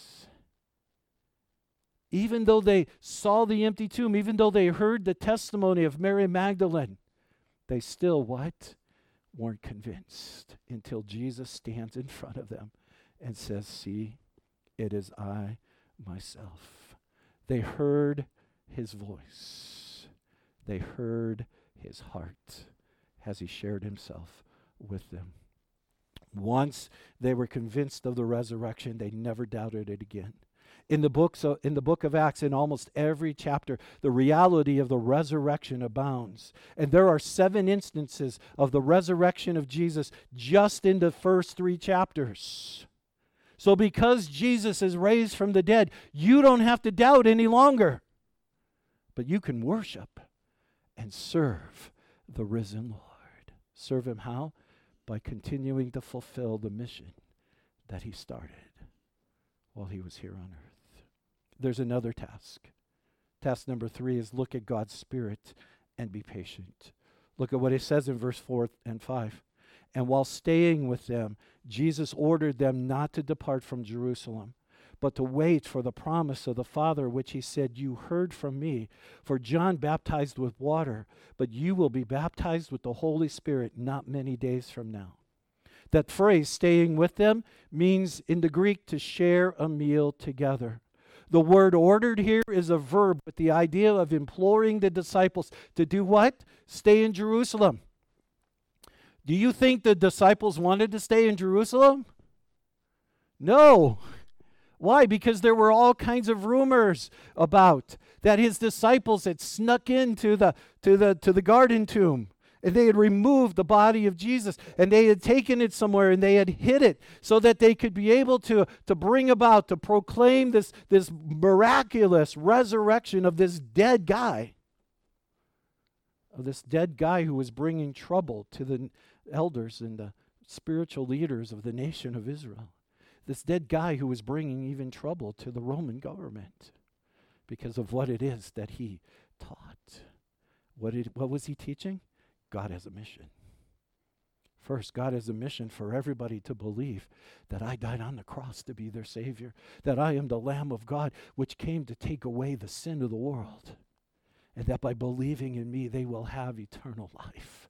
Even though they saw the empty tomb, even though they heard the testimony of Mary Magdalene, they still what? Weren't convinced until Jesus stands in front of them and says, see, it is I myself. They heard his voice. They heard his heart as he shared himself with them. Once they were convinced of the resurrection, they never doubted it again. In the book, so in the book of Acts, in almost every chapter, the reality of the resurrection abounds. And there are seven instances of the resurrection of Jesus just in the first three chapters. So because Jesus is raised from the dead, you don't have to doubt any longer. But you can worship and serve the risen Lord. Serve him how? By continuing to fulfill the mission that he started while he was here on earth. There's another task. Task number three is look at God's Spirit and be patient. Look at what it says in verse four and five. And while staying with them, Jesus ordered them not to depart from Jerusalem, but to wait for the promise of the Father, which he said, you heard from me. For John baptized with water, but you will be baptized with the Holy Spirit not many days from now. That phrase, staying with them, means in the Greek to share a meal together. The word ordered here is a verb with the idea of imploring the disciples to do what? Stay in Jerusalem. Do you think the disciples wanted to stay in Jerusalem? No. Why? Because there were all kinds of rumors about that his disciples had snuck into the to the to the garden tomb. And they had removed the body of Jesus, and they had taken it somewhere, and they had hid it so that they could be able to, to bring about, to proclaim this, this miraculous resurrection of this dead guy, of this dead guy who was bringing trouble to the elders and the spiritual leaders of the nation of Israel. This dead guy who was bringing even trouble to the Roman government because of what it is that he taught. What, did, what was he teaching? God has a mission. First, God has a mission for everybody to believe that I died on the cross to be their Savior, that I am the Lamb of God, which came to take away the sin of the world, and that by believing in me, they will have eternal life.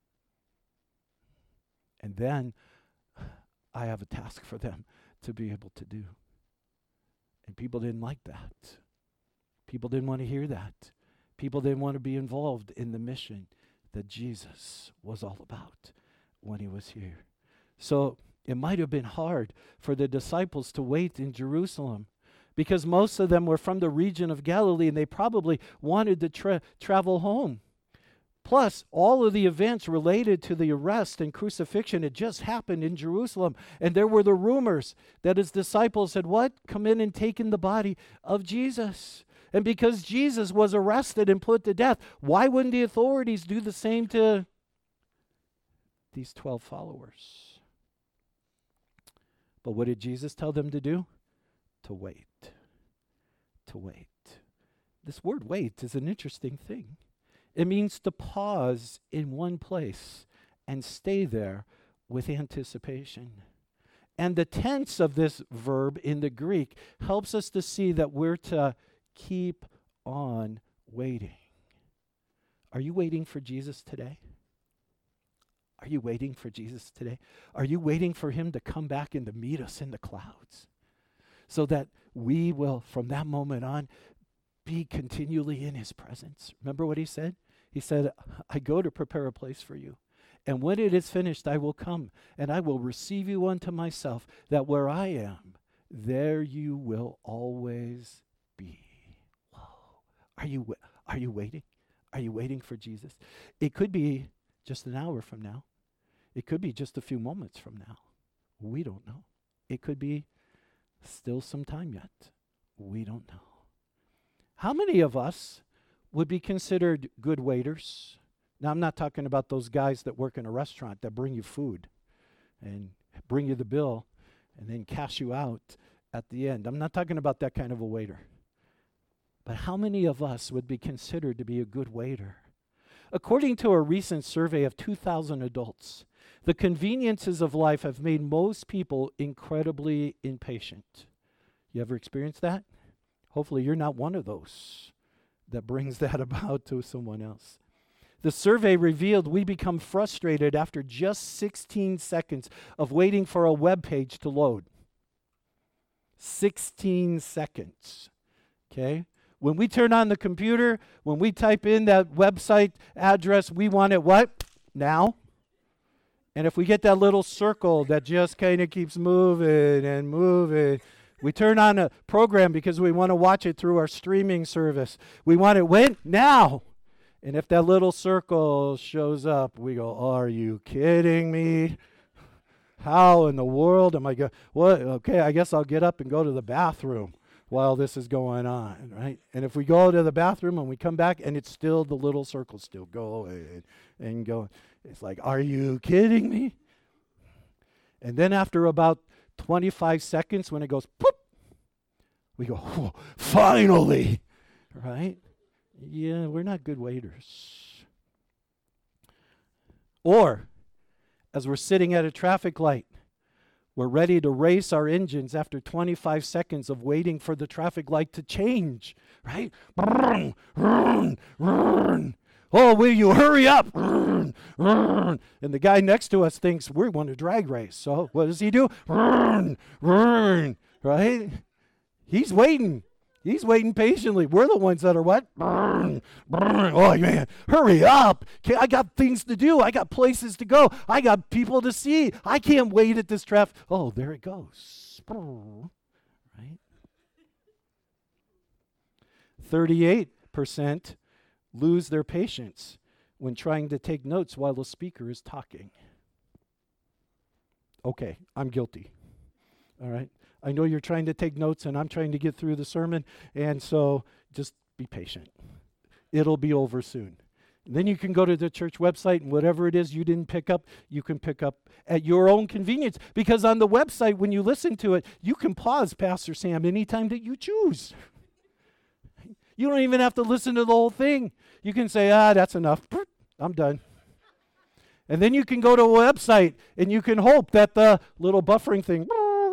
And then I have a task for them to be able to do. And people didn't like that. People didn't want to hear that. People didn't want to be involved in the mission that Jesus was all about when he was here. So it might have been hard for the disciples to wait in Jerusalem because most of them were from the region of Galilee, and they probably wanted to tra- travel home. Plus, all of the events related to the arrest and crucifixion had just happened in Jerusalem. And there were the rumors that his disciples had what? Come in and taken the body of Jesus. And because Jesus was arrested and put to death, why wouldn't the authorities do the same to these twelve followers? But what did Jesus tell them to do? To wait. To wait. This word wait is an interesting thing. It means to pause in one place and stay there with anticipation. And the tense of this verb in the Greek helps us to see that we're to keep on waiting. Are you waiting for Jesus today? Are you waiting for Jesus today? Are you waiting for him to come back and to meet us in the clouds so that we will, from that moment on, be continually in his presence? Remember what he said? He said, I go to prepare a place for you. And when it is finished, I will come and I will receive you unto myself, that where I am, there you will always be. Whoa. Are you, are you waiting? Are you waiting for Jesus? It could be just an hour from now. It could be just a few moments from now. We don't know. It could be still some time yet. We don't know. How many of us would be considered good waiters? Now, I'm not talking about those guys that work in a restaurant that bring you food and bring you the bill and then cash you out at the end. I'm not talking about that kind of a waiter. But how many of us would be considered to be a good waiter? According to a recent survey of two thousand adults, the conveniences of life have made most people incredibly impatient. You ever experienced that? Hopefully you're not one of those that brings that about to someone else. The survey revealed we become frustrated after just sixteen seconds of waiting for a web page to load. sixteen seconds, okay? When we turn on the computer, when we type in that website address, we want it what? Now. And if we get that little circle that just kind of keeps moving and moving, we turn on a program because we want to watch it through our streaming service. We want it when? Now. And if that little circle shows up, we go, are you kidding me? How in the world am I going? What? Okay, I guess I'll get up and go to the bathroom while this is going on, right? And if we go to the bathroom and we come back and it's still, the little circle's still going and going. It's like, are you kidding me? And then after about twenty-five seconds, when it goes, poof, we go, oh, finally, right? Yeah, we're not good waiters. Or, as we're sitting at a traffic light, we're ready to race our engines after twenty-five seconds of waiting for the traffic light to change, right? Brrrn, brrrn, brrrn. Oh, will you hurry up? Brrrn, brrrn. And the guy next to us thinks we're going to drag race. So what does he do? Brrrn, brrrn, right? He's waiting. He's waiting patiently. We're the ones that are what? Brrrn, brrrn. Oh, man, hurry up. Okay, I got things to do. I got places to go. I got people to see. I can't wait at this traffic. Oh, there it goes. Brrrr. Right? thirty-eight percent lose their patience when trying to take notes while the speaker is talking. Okay, I'm guilty. All right? I know you're trying to take notes and I'm trying to get through the sermon, and so just be patient. It'll be over soon. And then you can go to the church website, and whatever it is you didn't pick up, you can pick up at your own convenience. Because on the website, when you listen to it, you can pause Pastor Sam anytime that you choose. You don't even have to listen to the whole thing. You can say, ah, that's enough. I'm done. And then you can go to a website, and you can hope that the little buffering thing,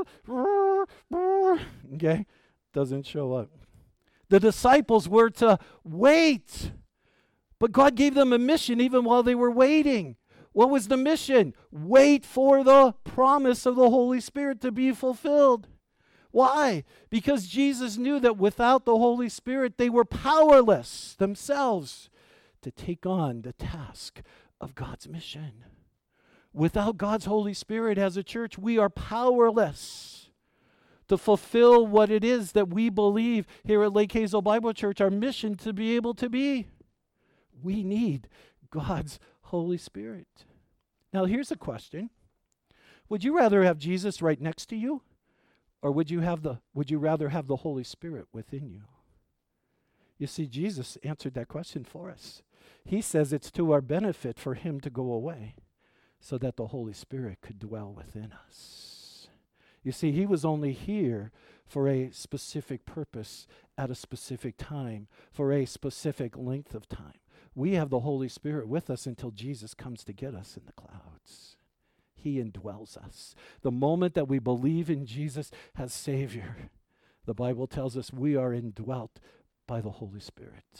okay, doesn't show up. The disciples were to wait, but God gave them a mission even while they were waiting. What was the mission? Wait for the promise of the Holy Spirit to be fulfilled. Why? Because Jesus knew that without the Holy Spirit, they were powerless themselves to take on the task of God's mission. Without God's Holy Spirit as a church, we are powerless to fulfill what it is that we believe here at Lake Hazel Bible Church, our mission to be able to be. We need God's Holy Spirit. Now, here's a question. Would you rather have Jesus right next to you, or would you have the would you rather have the Holy Spirit within you? You see, Jesus answered that question for us. He says it's to our benefit for him to go away so that the Holy Spirit could dwell within us. You see, he was only here for a specific purpose at a specific time, for a specific length of time. We have the Holy Spirit with us until Jesus comes to get us in the clouds. He indwells us. The moment that we believe in Jesus as Savior, the Bible tells us we are indwelt by the Holy Spirit.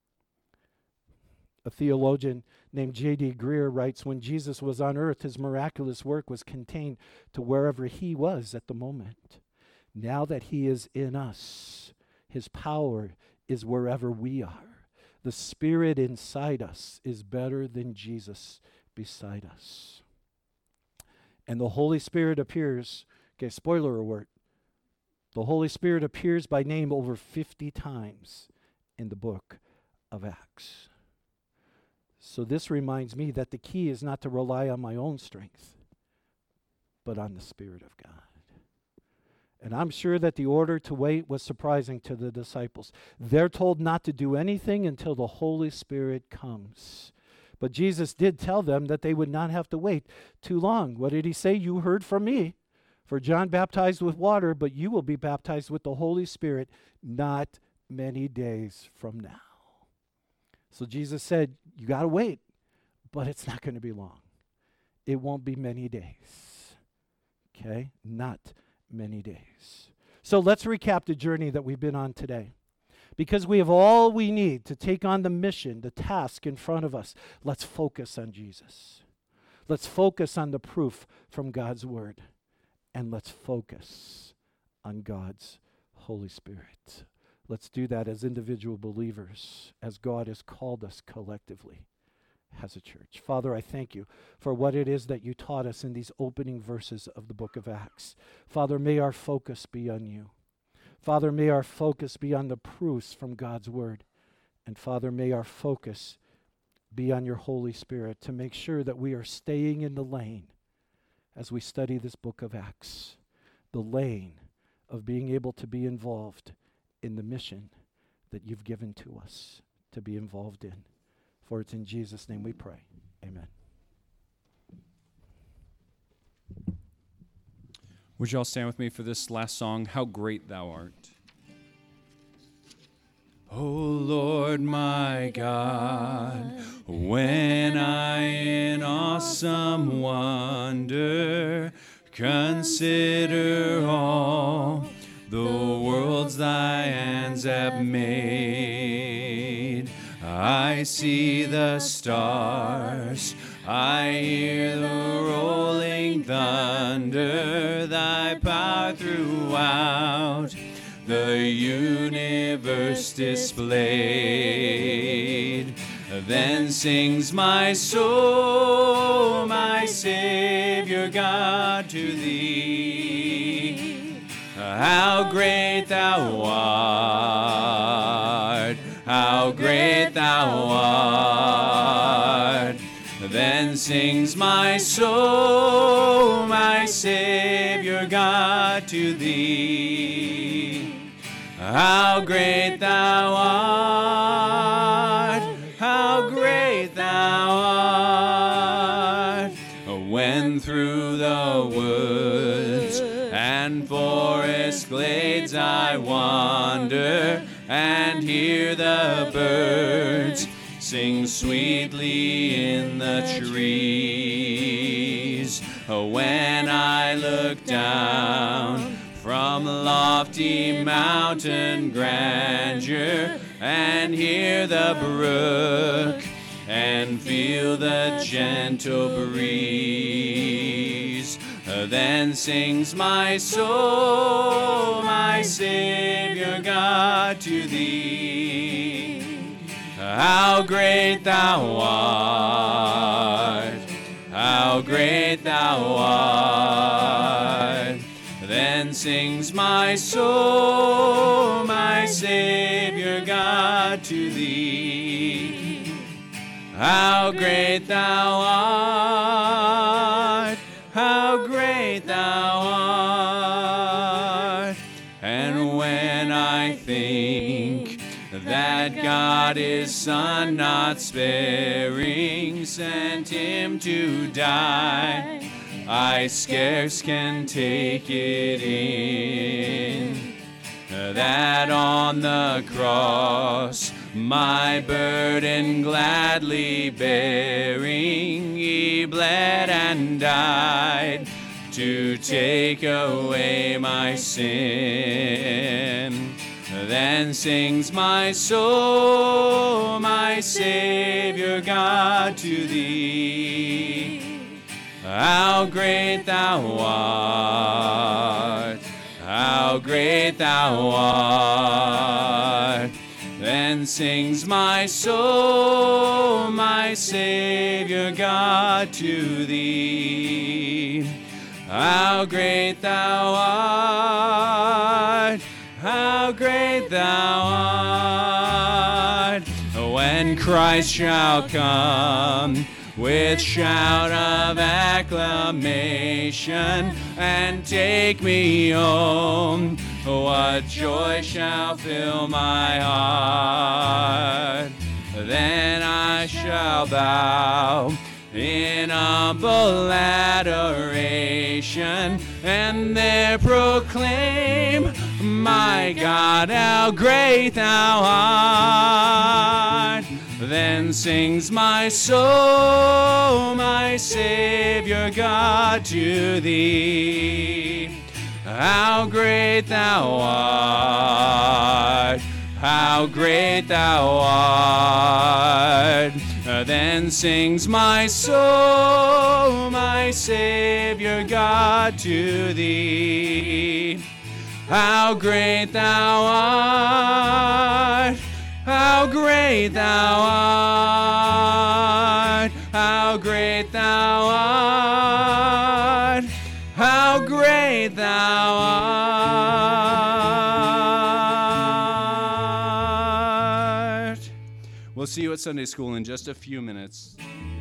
A theologian named J D Greer writes, when Jesus was on earth, his miraculous work was contained to wherever he was at the moment. Now that he is in us, his power is wherever we are. The Spirit inside us is better than Jesus beside us. And the Holy Spirit appears, okay, spoiler alert, the Holy Spirit appears by name over fifty times in the book of Acts. So this reminds me that the key is not to rely on my own strength, but on the Spirit of God. And I'm sure that the order to wait was surprising to the disciples. They're told not to do anything until the Holy Spirit comes. But Jesus did tell them that they would not have to wait too long. What did he say? You heard from me. For John baptized with water, but you will be baptized with the Holy Spirit not many days from now. So Jesus said, you got to wait, but it's not going to be long. It won't be many days. Okay? Not many days. So let's recap the journey that we've been on today. Because we have all we need to take on the mission, the task in front of us, let's focus on Jesus. Let's focus on the proof from God's Word. And let's focus on God's Holy Spirit. Let's do that as individual believers, as God has called us collectively as a church. Father, I thank you for what it is that you taught us in these opening verses of the book of Acts. Father, may our focus be on you. Father, may our focus be on the proofs from God's Word. And Father, may our focus be on your Holy Spirit to make sure that we are staying in the lane as we study this book of Acts, the lane of being able to be involved in the mission that you've given to us to be involved in. For it's in Jesus' name we pray. Amen.
Would you all stand with me for this last song, How Great Thou Art? O Lord my God, when I in awesome wonder consider all the worlds thy hands have made, I see the stars, I hear the rolling thunder, thy power throughout the universe displayed. Then sings my soul, my Savior God, to thee. How great thou art, how great thou art. Then sings my soul, my Savior God, to thee. How great thou art, how great thou art. When through the woods and forest glades I wander and hear the birds sing sweetly in the trees, when I look down from lofty mountain grandeur and hear the brook and feel the gentle breeze, then sings my soul, my Savior God, to thee. How great thou art, how great thou art. Then sings sings my soul, my Savior God, to thee. How great thou art, how great thou art. And when I think that God his Son not sparing sent him to die, I scarce can take it in, that on the cross, my burden gladly bearing, he bled and died to take away my sin. Then sings my soul, my Savior God, to thee. How great thou art, how great thou art. Then sings my soul, my Savior God, to thee. How great thou art, how great thou art. When Christ shall come with shout of acclamation and take me home, what joy shall fill my heart. Then I shall bow in humble adoration and there proclaim, my God, how great thou art. Then sings my soul, my Savior God, to thee. How great thou art, how great thou art. Then sings my soul, my Savior God, to thee. How great thou art, how great thou art, how great thou art, how great thou art. We'll see you at Sunday school in just a few minutes.